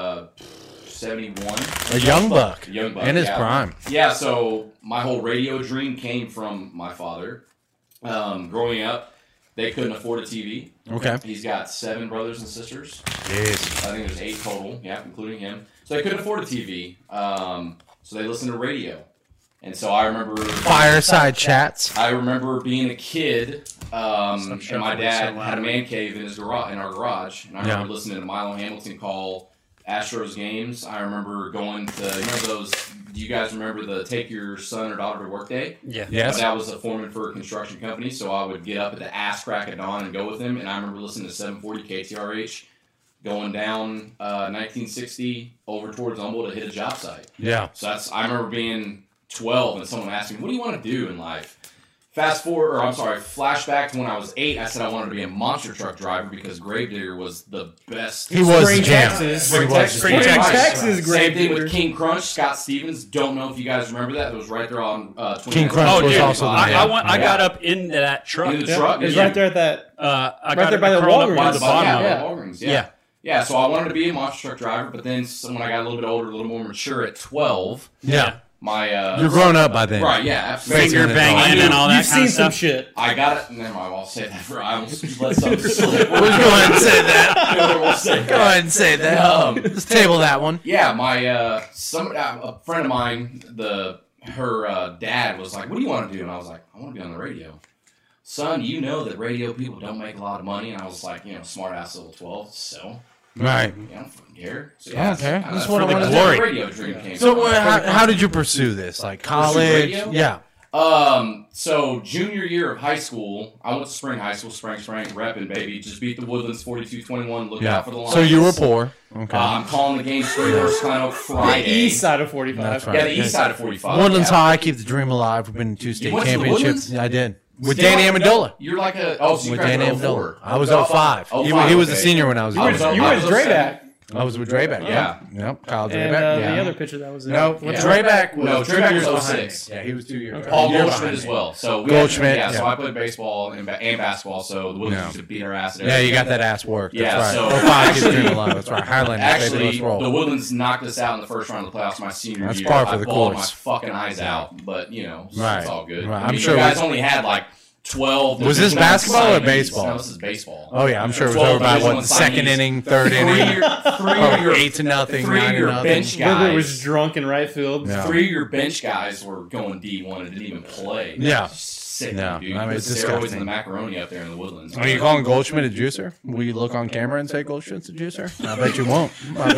71. A young buck. Young buck, In his yeah. prime. Yeah, so my whole radio dream came from my father. Growing up, they couldn't afford a TV. Okay. He's got 7 brothers and sisters. Jeez. I think there's 8 total, yeah, including him. So they couldn't afford a TV. So they listened to radio. And so I remember Fireside chats. I remember being a kid, and my shuffling dad so had a loud. man cave in our garage, and I Yeah. remember listening to Milo Hamilton call Astros games. I remember going to, you know those, do you guys remember the take your son or daughter to work day? Yeah. Yes. That was a foreman for a construction company, so I would get up at the ass crack of dawn and go with him, and I remember listening to 740 KTRH, going down 1960 over towards Humboldt to hit a job site. Yeah. So I remember being 12 and someone asked me, what do you want to do in life? Flashback to when I was 8, I said I wanted to be a monster truck driver because Gravedigger was the best. He was Spring, the jam. Texas. He was the Spring, jam. Texas, Same thing Gravedigger. with King Crunch, Scott Stevens. Don't know if you guys remember that. It was right there on 29th. King Crunch Oh, was dude. also the I jam. got up into that truck. In the truck? It's Yeah. right there at that. I Right got there by the curled up Walgreens. by the bottom yeah, of it. Yeah. Walgreens, Yeah. Yeah, so I wanted to be a monster truck driver, but then when I got a little bit older, a little more mature at 12, Yeah. my... You're grown up by then. Right, yeah, absolutely. Finger banging and all that You've kind seen of some stuff. shit. I got it. Never mind, I'll say that for... I almost let something slip. Go ahead and say that. We'll say Go ahead and say that. Let's table that one. Yeah, my a friend of mine, her dad was like, "What do you want to do?" And I was like, "I want to be on the radio." Son, you know that radio people don't make a lot of money, and I was like, smart ass little 12, so Right. I don't fucking care. So, I don't care. that's That's what I where wanna the do. radio dream came So from. how did you pursue this? Like college? radio? Yeah. So junior year of high school, I went to Spring High School, Spring, repping, baby. Just beat the Woodlands 42-21. Look Yeah. out for the Lions. So you were poor. Okay. I'm calling the game Spring versus Klein Oak Friday. The east side of 45. That's right. Yeah, the east side of 45. Woodlands yeah. High, keep the dream alive. We've been to 2 state went to the championships. Woodlands? Yeah, I did. With Still Danny like- Amendola. You're like a... so you With Danny graduated Amendola. 04. I was 05. He was a okay. senior when I was You in were- there. You were his Drayback. I was with Drayback. Yeah. Yep. Kyle And Drayback. the other pitcher that was in. No, Yeah. Drayback was No, 2 Drayback years was behind 06. me. Yeah, he was 2 years. Paul a year Goldschmidt behind as me. well. So Goldschmidt, Yeah, so yeah. I played baseball and basketball, so the Woodlands Yeah. used to beat our ass at Yeah, you everything. got that ass work. That's Yeah, right. so- 05 keep the dream alive. That's right. Highlanders, baby, Actually, let's roll. the Woodlands knocked us out in the first round of the playoffs my senior That's year. par for I the bawled course. my fucking eyes out, but Right. it's all good. Right. I I'm mean, sure you guys we- only had like 12. Was this Division basketball or signees. baseball? No, this is baseball. Oh yeah, I'm sure it was 12 over by Division what I second signees. inning, third inning, Three of your 8-0, 9-0. Yeah. bench Booger was guys. drunk in right field. Yeah. 3 of your bench guys were going D1 and didn't even play. Yeah. sick. No, dude. I mean, it's The steroids disgusting. and the macaroni up there in the Woodlands. Are you calling Goldschmidt a juicer? Will you look on camera and say Goldschmidt's a juicer? I bet you won't.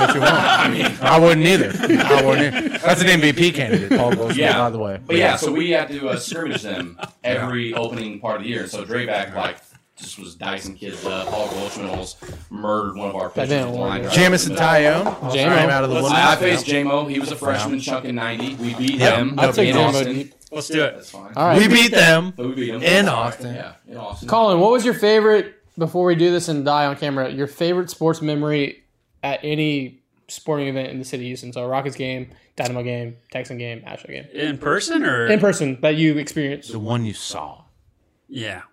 I wouldn't either. That's an MVP candidate, Paul Goldschmidt, Yeah. by the way. But yeah, so we had to scrimmage them every opening part of the year. So Dreback just was dicing kids up. Paul Goldschmidt almost murdered one of our pitchers. didn't with work. line drive. Jamison Tyone. Jamo. Out of the Woodlands. I faced J-Mo. He was a freshman chunking 90. We beat Yep. him I took in Jamo Austin. deep. Let's do it. That's fine. All right. We beat them. But we beat him. In Austin. Yeah, in Austin. Colin, what was your favorite, before we do this and die on camera, your favorite sports memory at any sporting event in the city of Houston? So a Rockets game, Dynamo game, Texan game, Astro game. In person or In person that you experienced. The one you saw. Yeah.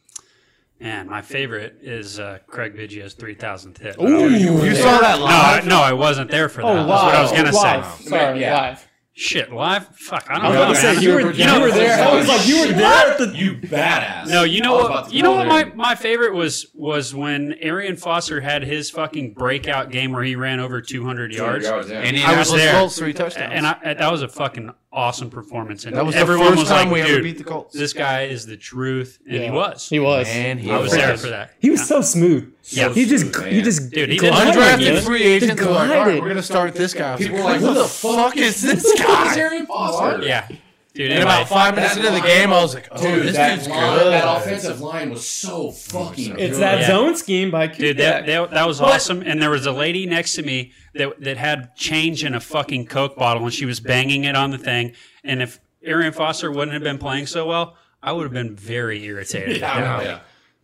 Man, my favorite is Craig Biggio's 3,000th hit. You saw that live? No, I wasn't there for that. Oh, That's what I was live. gonna Live. say. Sorry, Yeah. live. Shit, live? Fuck, I don't I was know. about to say, man. you were there. I was like, you were there at the... You badass. No, you know I was about what? to You know go what? there. My favorite was when Arian Foster had his fucking breakout game where he ran over 200 yards. yeah. Indianapolis there. Colts, 3 touchdowns. And that was a fucking awesome performance. And that was the everyone first was time like, we ever dude, beat the Colts. this guy is the truth, and he Yeah. was. He was. And he I was was there for that. He was so smooth. Yeah. He just, smooth, he man. just, Dude, he did Undrafted man. free agents Just are like, all right, glided. we're going to start this guy. People were like, who the fuck is this guy? Arian Foster. Yeah, dude. And Anyway, about 5 minutes into the game, I was like, oh, Dude, this that dude's line, good. that offensive line was so fucking good. It's that Yeah. zone scheme by dude, Kubiak. that was awesome. And there was a lady next to me that had change in a fucking Coke bottle, and she was banging it on the thing. And if Arian Foster wouldn't have been playing so well, I would have been very irritated. Yeah.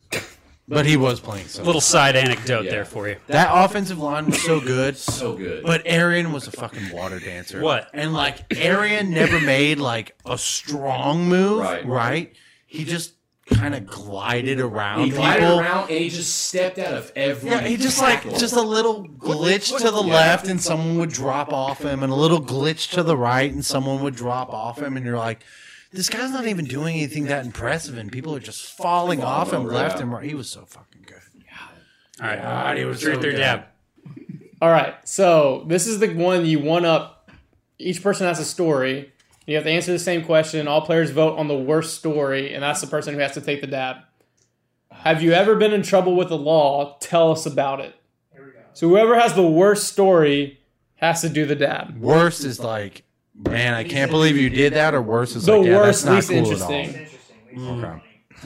But he was playing so Little side anecdote Yeah. there for you. That offensive line was so good. So good. But Arian was a fucking water dancer. What? And like Arian never made like a strong move, Right. right? He just kind of glided around he people. glided around and he just stepped out of every Yeah, he just tackle. like just a little glitch to the left and someone would drop off him, and a little glitch to the right and someone would drop off him, and you're like, this guy's not even doing anything that impressive, and people are just falling off him over, left yeah. and right. He was so fucking good. All right, God, he was so truth or good. dab. All right, so this is the one you one up. Each person has a story. You have to answer the same question. All players vote on the worst story, and that's the person who has to take the dab. Have you ever been in trouble with the law? Tell us about it. Here we go. So whoever has the worst story has to do the dab. Worst is like, man, I can't believe you did that, or worse is The like, yeah, worst, that's not least cool interesting. At all.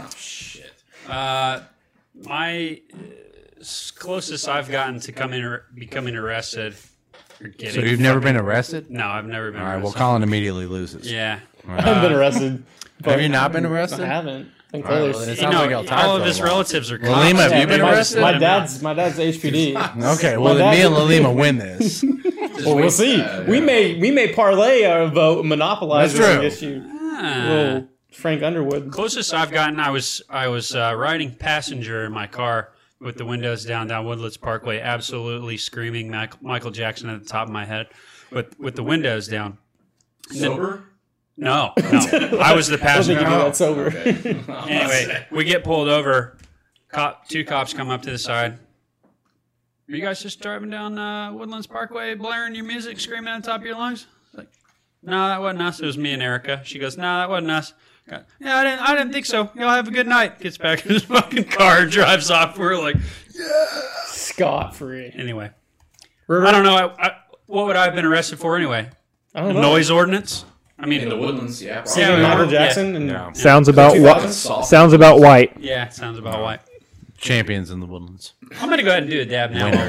My closest I've gotten to becoming arrested. Or getting So you've never fucking- been arrested? No, I've never been All right, well, arrested. Colin immediately loses. Yeah. I haven't been arrested. Have you not been I arrested? haven't. Been All right, well, close. then it You sounds know, like El Taco all of his law. relatives are cops. Lalima, have you been my, arrested? my dad's HPD. Okay, well, then me and Lalima win this. Well, we'll see. We may parlay our vote, and monopolize That's this true. issue. Ah. Little Frank Underwood. Closest I've gotten, I was riding passenger in my car with the windows down Woodlands Parkway, absolutely screaming Michael Jackson at the top of my head, with the windows down. Sober? No, I was the I don't think you passenger. do that sober. Anyway, we get pulled over. Two cops come up to the side. Are you guys just driving down Woodlands Parkway, blaring your music, screaming on top of your lungs? Like, no, that wasn't us. It was me and Erica. She goes, no, that wasn't us. Yeah, I didn't think so. Y'all have a good night. Gets back in his fucking car, drives off. We're like, Scot free. anyway. I don't know. What would I have been arrested for anyway? I don't know. Noise ordinance? I mean, In the Woodlands, yeah. Probably. Singing Yeah, Michael yeah. Jackson and Sounds about 2000? sounds about white. yeah, sounds about white. Champions in the Woodlands. I'm going to go ahead and do a dab now. while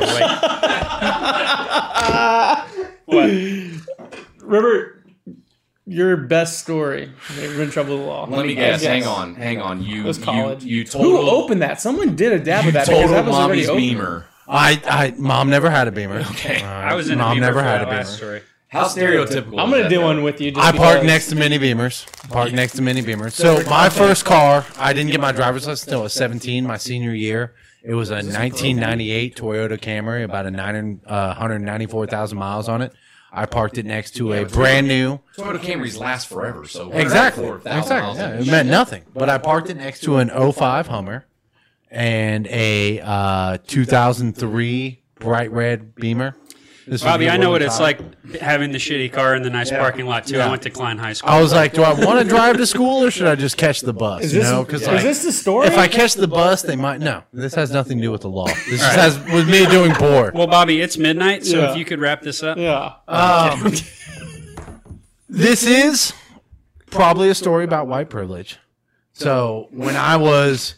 we wait. What? Robert, your best story. You've been in trouble with the law. Let me guess. Hang on. You, It was college. You Who total, opened that? Someone did a dab you with that because total that was already mommy's open. Beamer. Mom never had a Beamer. Okay. I was in a Mom Beamer never for had that a last Beamer. story. How stereotypical I'm is gonna that, do though? one with you. Just I parked because- next to mini Beamers. Parked next to mini Beamers. So my first car, I didn't get my driver's license until I was 17, my senior year. It was a 1998 Toyota Camry, about 194,000 miles on it. I parked it next to a brand new. Toyota Camrys last forever, so Exactly. 4,000 miles Yeah, on it meant nothing. But I parked it next to an 05 Hummer and a 2003 bright red Beamer. This would Bobby, be I know what one it's time. like having the shitty car in the nice parking lot too. I went to Klein High School. I was like, do I want to drive to school or should I just catch the bus? Is You this, know, because is this the story? if I catch the bus, they might. No, this has nothing to do with the law. This just has with me doing poor. well, Bobby, it's midnight, so Yeah. if you could wrap this up. yeah. This is probably a story about white privilege. So when I was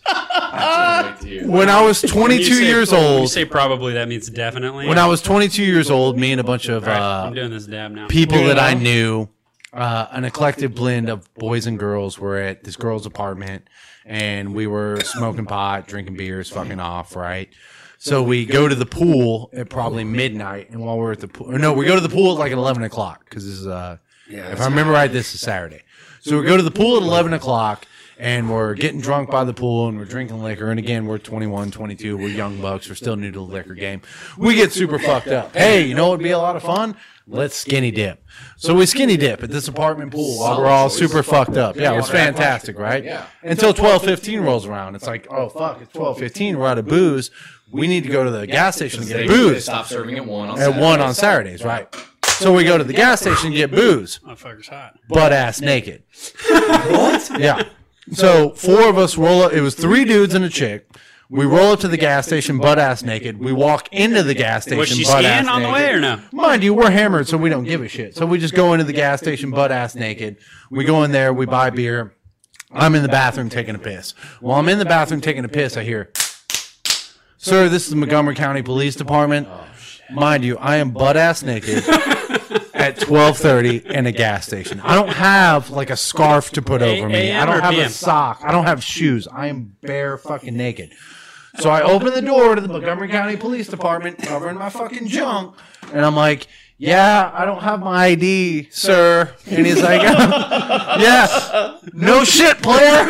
22 When you say- years When you old, say probably, that means definitely. when I was 22 years old, me and a bunch of I'm doing this dab now. people that I knew, an eclectic blend of boys and girls, were at this girl's apartment, and we were smoking pot, drinking beers, fucking off, right? So we go to the pool at probably midnight, and while we're at the pool, no, we go to the pool at like 11 o'clock because this is if I remember right, this is Saturday. So we go to the pool at 11 o'clock. And we're getting drunk by the pool and we're drinking liquor. And again, we're 21, 22. We're young bucks. We're still new to the liquor game. We get super fucked up. Hey, you know what would be a lot of fun? Let's skinny dip. So we skinny dip at this apartment pool while we're all super fucked up. Yeah, it was fantastic, right? Yeah. Until 12:15 rolls around. It's like, oh, fuck, it's 12:15. We're out of booze. We need to go to the gas station and They get booze stop serving at 1 on at 1 on Saturdays, right? So we go to the gas station and get booze. Motherfucker's hot. Butt ass naked. What? Yeah. So 4 of us roll up. It was 3 dudes and a chick. We roll up to the gas station butt ass naked. We walk into the gas station Was she butt ass skiing on the naked. way or no? Mind you, we're hammered, so we don't give a shit. So we just go into the gas station butt ass naked. We go in there. We buy beer. I'm in the bathroom taking a piss. While I'm in the bathroom taking a piss, I hear, "Sir, this is the Montgomery County Police Department." Mind you, I am butt ass naked at 12:30 in a gas station. I don't have like a scarf to put over me. I AM don't or have a PM? sock. I don't have shoes. I am bare fucking naked. So I open the door to the Montgomery County Police Department, covering my fucking junk, and I'm like, "Yeah, I don't have my ID, sir." And he's like, "Yeah, no shit, player."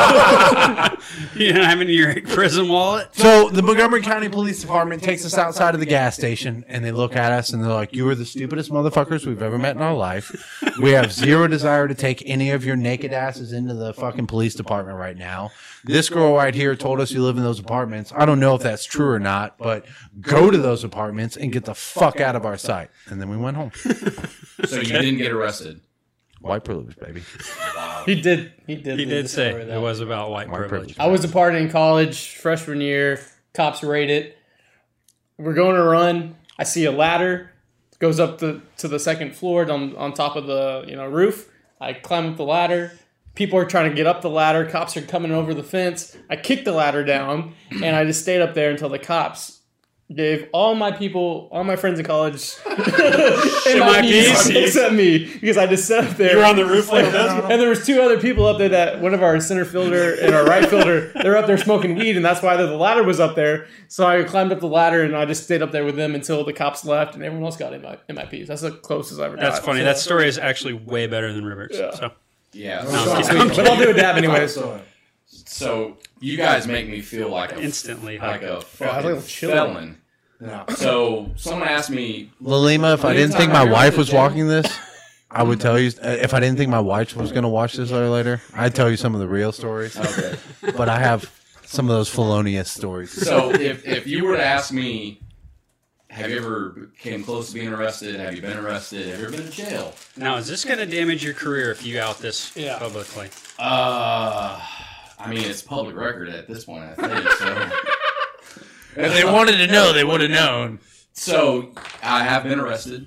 You don't have it in your prison wallet? So the Montgomery County Police Department takes us outside of the gas station, and they look at us, and they're like, "You are the stupidest motherfuckers we've ever met in our life. We have zero desire to take any of your naked asses into the fucking police department right now. This girl right here told us you live in those apartments. I don't know if that's true or not, but go to those apartments and get the fuck out of our sight." And then we went home. So you didn't get arrested. White privilege, baby. He did. He Did say it was about white privilege. privilege. I was a part in college freshman year. Cops raid it. We're going to run. I see a ladder. Goes up to the second floor on top of the roof. I climb up the ladder. People are trying to get up the ladder. Cops are coming over the fence. I kicked the ladder down, and I just stayed up there until the cops gave all my friends in college MIPs. except me, because I just sat up there. You were on the roof like this? And there was 2 other people up there, that one of our center fielder and our right fielder, they were up there smoking weed, and that's why the ladder was up there. So I climbed up the ladder, and I just stayed up there with them until the cops left, and everyone else got MIPs. That's the closest I ever got. That's funny. So, That story is actually way better than Rivers. Yeah. So Yeah. but I'll do a dab anyways. So you guys make me feel like a instantly like hot. a I fucking was chilling. felon. So someone asked me, Lalima, if I didn't think my wife was walking this, I would tell you. If I didn't think my wife was going to watch this later, I'd tell you some of the real stories. okay. But I have some of those felonious stories. So if you were to ask me, have you ever came close to being arrested? Have you been arrested? Have you ever been to jail? Now, is this going to damage your career if you out this Yeah. publicly? I mean, it's public record at this point, I think. So, If they wanted to know, they would have known. so I have been arrested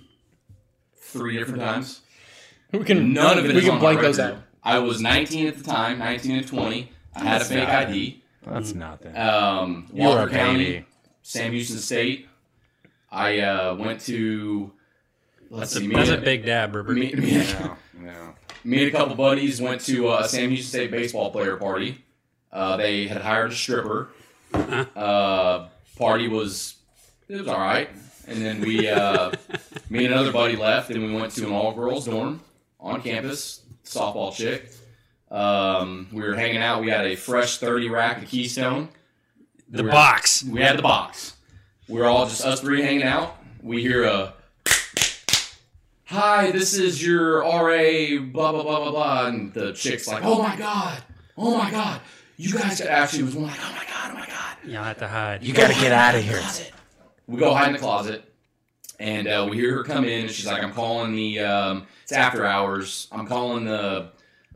3 different times. We can None of it we is can on blank my those record. out. I was 19 at the time, 19 and 20. I had a fake ID. That's not that. Walker You're a County, baby. Sam Houston State. I went to. Let's see, That's a big dab, Rivers. me and a couple buddies went to a Sam Houston State baseball player party. They had hired a stripper. Party was all right, and then we, me and another buddy left, and we went to an all-girls dorm on campus. Softball chick. We were hanging out. We had a fresh 30 rack of Keystone. The box. We had the box. We were all just us 3 hanging out. We hear a, "Hi, this is your RA, blah, blah, blah, blah, blah." And the chick's like, oh my God. You guys actually was one like, oh my God. You'll have to hide. You got to get out of here. We go hide in the closet. And we hear her come in, and she's like, I'm calling it's after hours. I'm calling the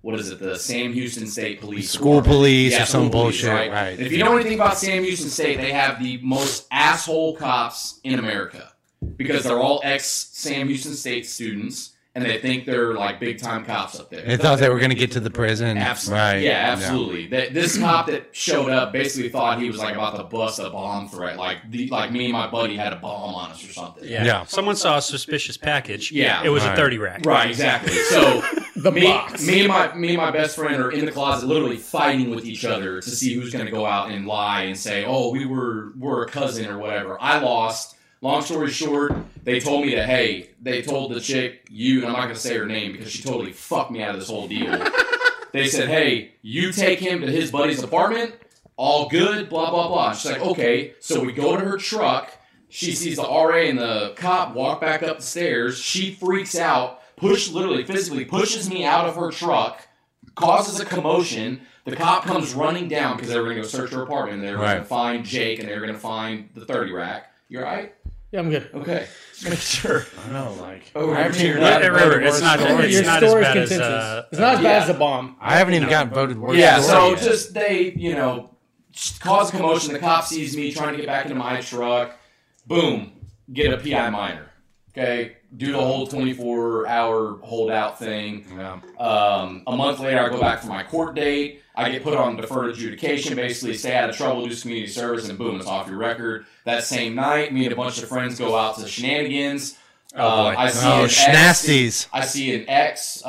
Sam Houston State Police. School police or school some police, bullshit, right? right. And if you know anything about Sam Houston State, they have the most asshole cops in America because they're all ex-Sam Houston State students, and they think they're like big-time cops up there. They thought they were going to get to the prison. Absolutely. Right. Yeah, absolutely. This cop that showed up basically thought he was like about to bust a bomb threat. Like me and my buddy had a bomb on us or something. Yeah. Someone saw a suspicious package. Yeah. It was Right. a 30 rack. Right, exactly. So box. me and my best friend are in the closet literally fighting with each other to see who's gonna go out and lie and say, oh, we're a cousin or whatever. I lost. Long story short, they told me they told the chick, and I'm not going to say her name because she totally fucked me out of this whole deal. They said, hey, you take him to his buddy's apartment, all good, blah, blah, blah. She's like, okay. So we go to her truck. She sees the RA and the cop walk back up the stairs. She freaks out, literally physically pushes me out of her truck, causes a commotion. The cop comes running down because they were going to go search her apartment. They were going to find Jake, and they were going to find the 30 rack. You all right? Yeah, I'm good. Okay. Just make sure. I know, like, Oh, I haven't even yeah, gotten Remember, voted it's not, worst it's Your not as story's bad as. contentious. It's not as bad as the bomb. I haven't even gotten voted worst Yeah, story so yet. just they, cause a commotion. The cop sees me trying to get back into my truck. Boom. Get a PI minor. Okay? Do the whole 24-hour holdout thing. Yeah. A month later, I go back for my court date. I get put on deferred adjudication, basically stay out of trouble, do some community service, and boom, it's off your record. That same night, me and a bunch of friends go out to shenanigans. Oh, boy. I see Oh, an schnasties. I see an ex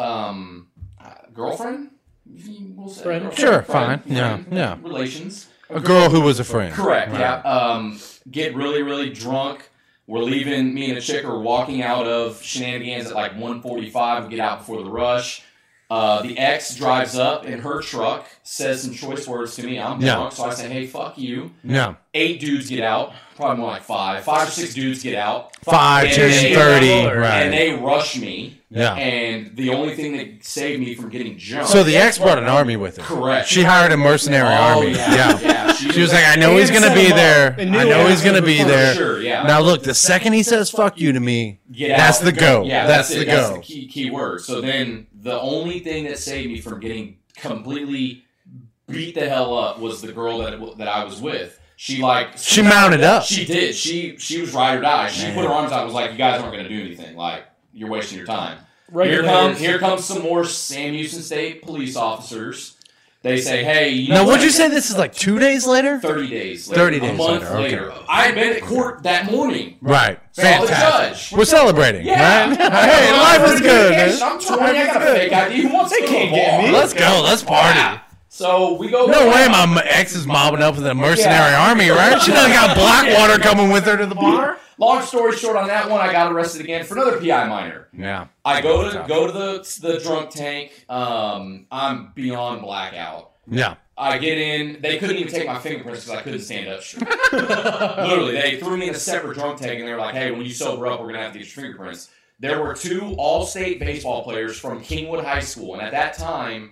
girlfriend. We'll say Friend. girlfriend, Sure, friend, fine. Yeah, friend, yeah. Relations. A girl who was a friend. Correct. Right. Yeah. Get really, really drunk. We're leaving. Me and a chick are walking out of shenanigans at like 1:45. We get out before the rush. The ex drives up in her truck, says some choice words to me. I'm drunk, so I say, "Hey, fuck you." Yeah. 8 dudes get out. Probably more like 5 or 6 dudes get out. 5, And 10, they- 30. And Right. they rush me. Yeah. And the only thing that saved me from getting jumped. So the ex brought an army with her. Correct. She hired a mercenary army. Yeah. She was like, I know he's going to be there. I know he's going to be there. Sure, yeah. Now, look, the second he says fuck you to me, Get that's out. the go. Yeah, that's it. the That's go. the key word. So then the only thing that saved me from getting completely beat the hell up was the girl that I was with. She mounted up. She did. She was ride or die. She put her arms out and was like, you guys aren't going to do anything. Like, you're wasting your time. Here comes some more Sam Houston State police officers. They say, hey, you know Now, what? would you say this is like 2 days later? 30 days later. 30 A days month later, okay. later. I had been at court that morning. Right. Saw the Fantastic. judge. We're celebrating, Yeah. right? Hey, life is good, man. I'm 20. I got a fake ID. Who wants to can't get me. Let's go. Let's party. Yeah. So we go. No way my ex is mobbing up with a mercenary army, right? She done got Blackwater coming with her to the bar. Long story short, on that one, I got arrested again for another PI minor. Yeah. I go to the drunk tank. I'm beyond blackout. Yeah. I get in. They couldn't even take my fingerprints because I couldn't stand up straight. Literally, they threw me in a separate drunk tank, and they were like, "Hey, when you sober up, we're gonna have to get your fingerprints." There were 2 all-state baseball players from Kingwood High School, and at that time,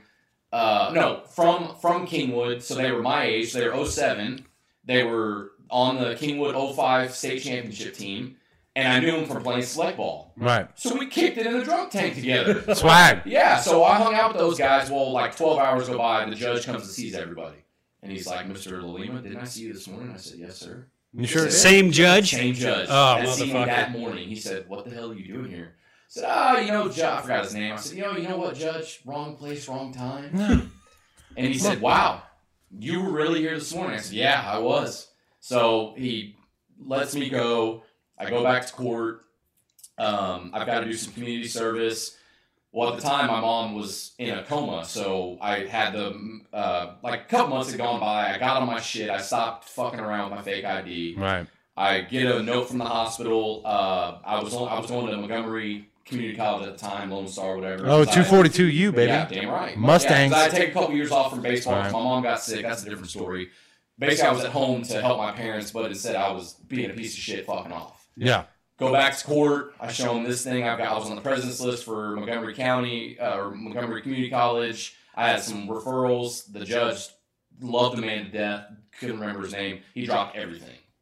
from Kingwood, so they were my age. So they were 07. They were on the Kingwood 05 state championship team, and I knew them from playing select ball. Right. So we kicked it in the drunk tank together. Swag. Yeah, so I hung out with those guys. Well, like 12 hours go by, and the judge comes and sees everybody. And he's like, Mr. Lalima, didn't I see you this morning? I said, yes, sir. You sure? Same judge? Same judge. Oh, Had seen me motherfucker. that morning. He said, what the hell are you doing here? I said, Judge, I forgot his name. I said, you know what, Judge? Wrong place, wrong time. And he said, wow, you were really here this morning? I said, yeah, I was. So he lets me go. I go back to court. I've got to do some community service. Well, at the time, my mom was in a coma, so I had a couple months had gone by. I got on my shit. I stopped fucking around with my fake ID. Right. I get a note from the hospital. I was going to Montgomery Community College at the time, Lone Star, whatever. Oh, 242U, baby. Yeah, damn right. Mustangs. Yeah, 'cause I take a couple years off from baseball. Right. My mom got sick. That's a different story. Basically, I was at home to help my parents, but instead I was being a piece of shit fucking off. Yeah. Go back to court. I show them this thing. I was on the president's list for Montgomery County or Montgomery Community College. I had some referrals. The judge loved the man to death. Couldn't remember his name. He dropped everything.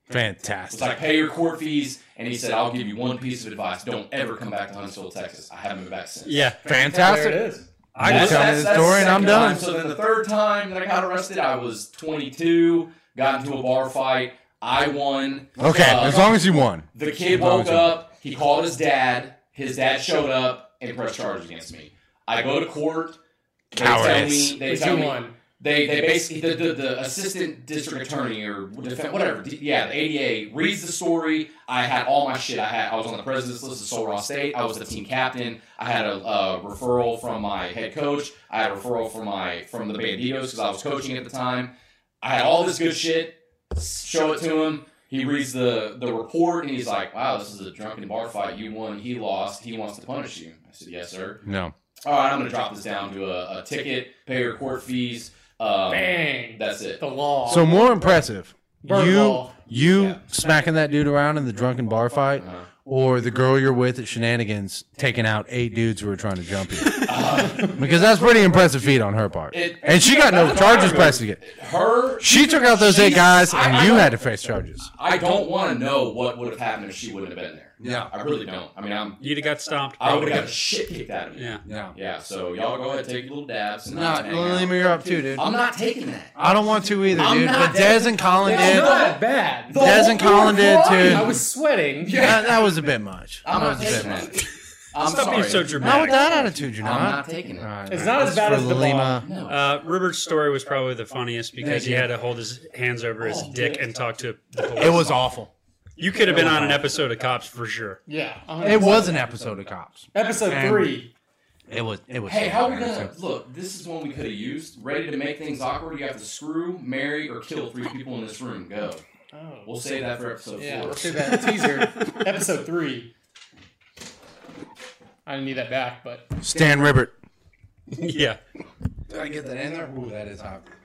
Fantastic. It's like, pay your court fees. And he said, I'll give you one piece of advice. Don't ever come back to Huntsville, Texas. I haven't been back since. Yeah. Fantastic. There it is. I can tell me the story and I'm second done. time. So then the third time that I got arrested, I was 22, got into a bar fight. I won. Okay, as long as you won. The kid woke up. He called his dad. His dad showed up and pressed charges against me. I go to court. Cowardice. They tell me. They basically the assistant district attorney or whatever, the ADA reads the story. I had all my shit. I was on the president's list of Sul Ross State. I was the team captain. I had a referral from my head coach. I had a referral from the Banditos because I was coaching at the time. I had all this good shit. Show it to him. He reads the report and he's like, "Wow, this is a drunken bar fight. You won. He lost. He wants to punish you." I said, "Yes, sir." No. All right, I'm going to drop this down to a ticket, pay your court fees. Bang. That's it. The law. So more impressive, Bird ball. you smacking that dude around in the drunken bar fight, or the girl you're with at Shenanigans taking out 8 dudes who were trying to jump you? Because that's pretty impressive feat on her part. And she got no charges pressed against Her, She took out those 8 guys, and you had to face charges. I don't want to know what would have happened if she wouldn't have been there. Yeah. I really don't. I mean, You'd have got stomped. I would have got the shit kicked out of me. Yeah. Yeah. So y'all go ahead, take your little dabs. And No, hang out. Lima, you're up too, dude. I'm not taking that. I don't want to either, I'm dude. not But Dez and Colin It's did. not bad. Dez and Colin did I too. was sweating. That was a bit much. I'm That not was a bit taking much. that. I'm Stop sorry. being so Not with dramatic. that attitude, you're I'm not. not taking it. All right. It's not as That's bad for as the Lima. No. Rupert's story was probably the funniest because he had to hold his hands over his dick and talk to the police. It was awful. You could have been on an episode of Cops for sure. Yeah. It was an episode of Cops. Episode And 3. It was. Hey, how are we gonna look? This is one we could have used. Ready to make things awkward? You have to screw, marry, or kill 3 people in this room. Go. Oh. We'll save that for episode 4. Yeah, let's do that teaser. Episode 3. I didn't need that back, but Stan Ribbert. Yeah. Did I get that in there? Ooh, that is hot.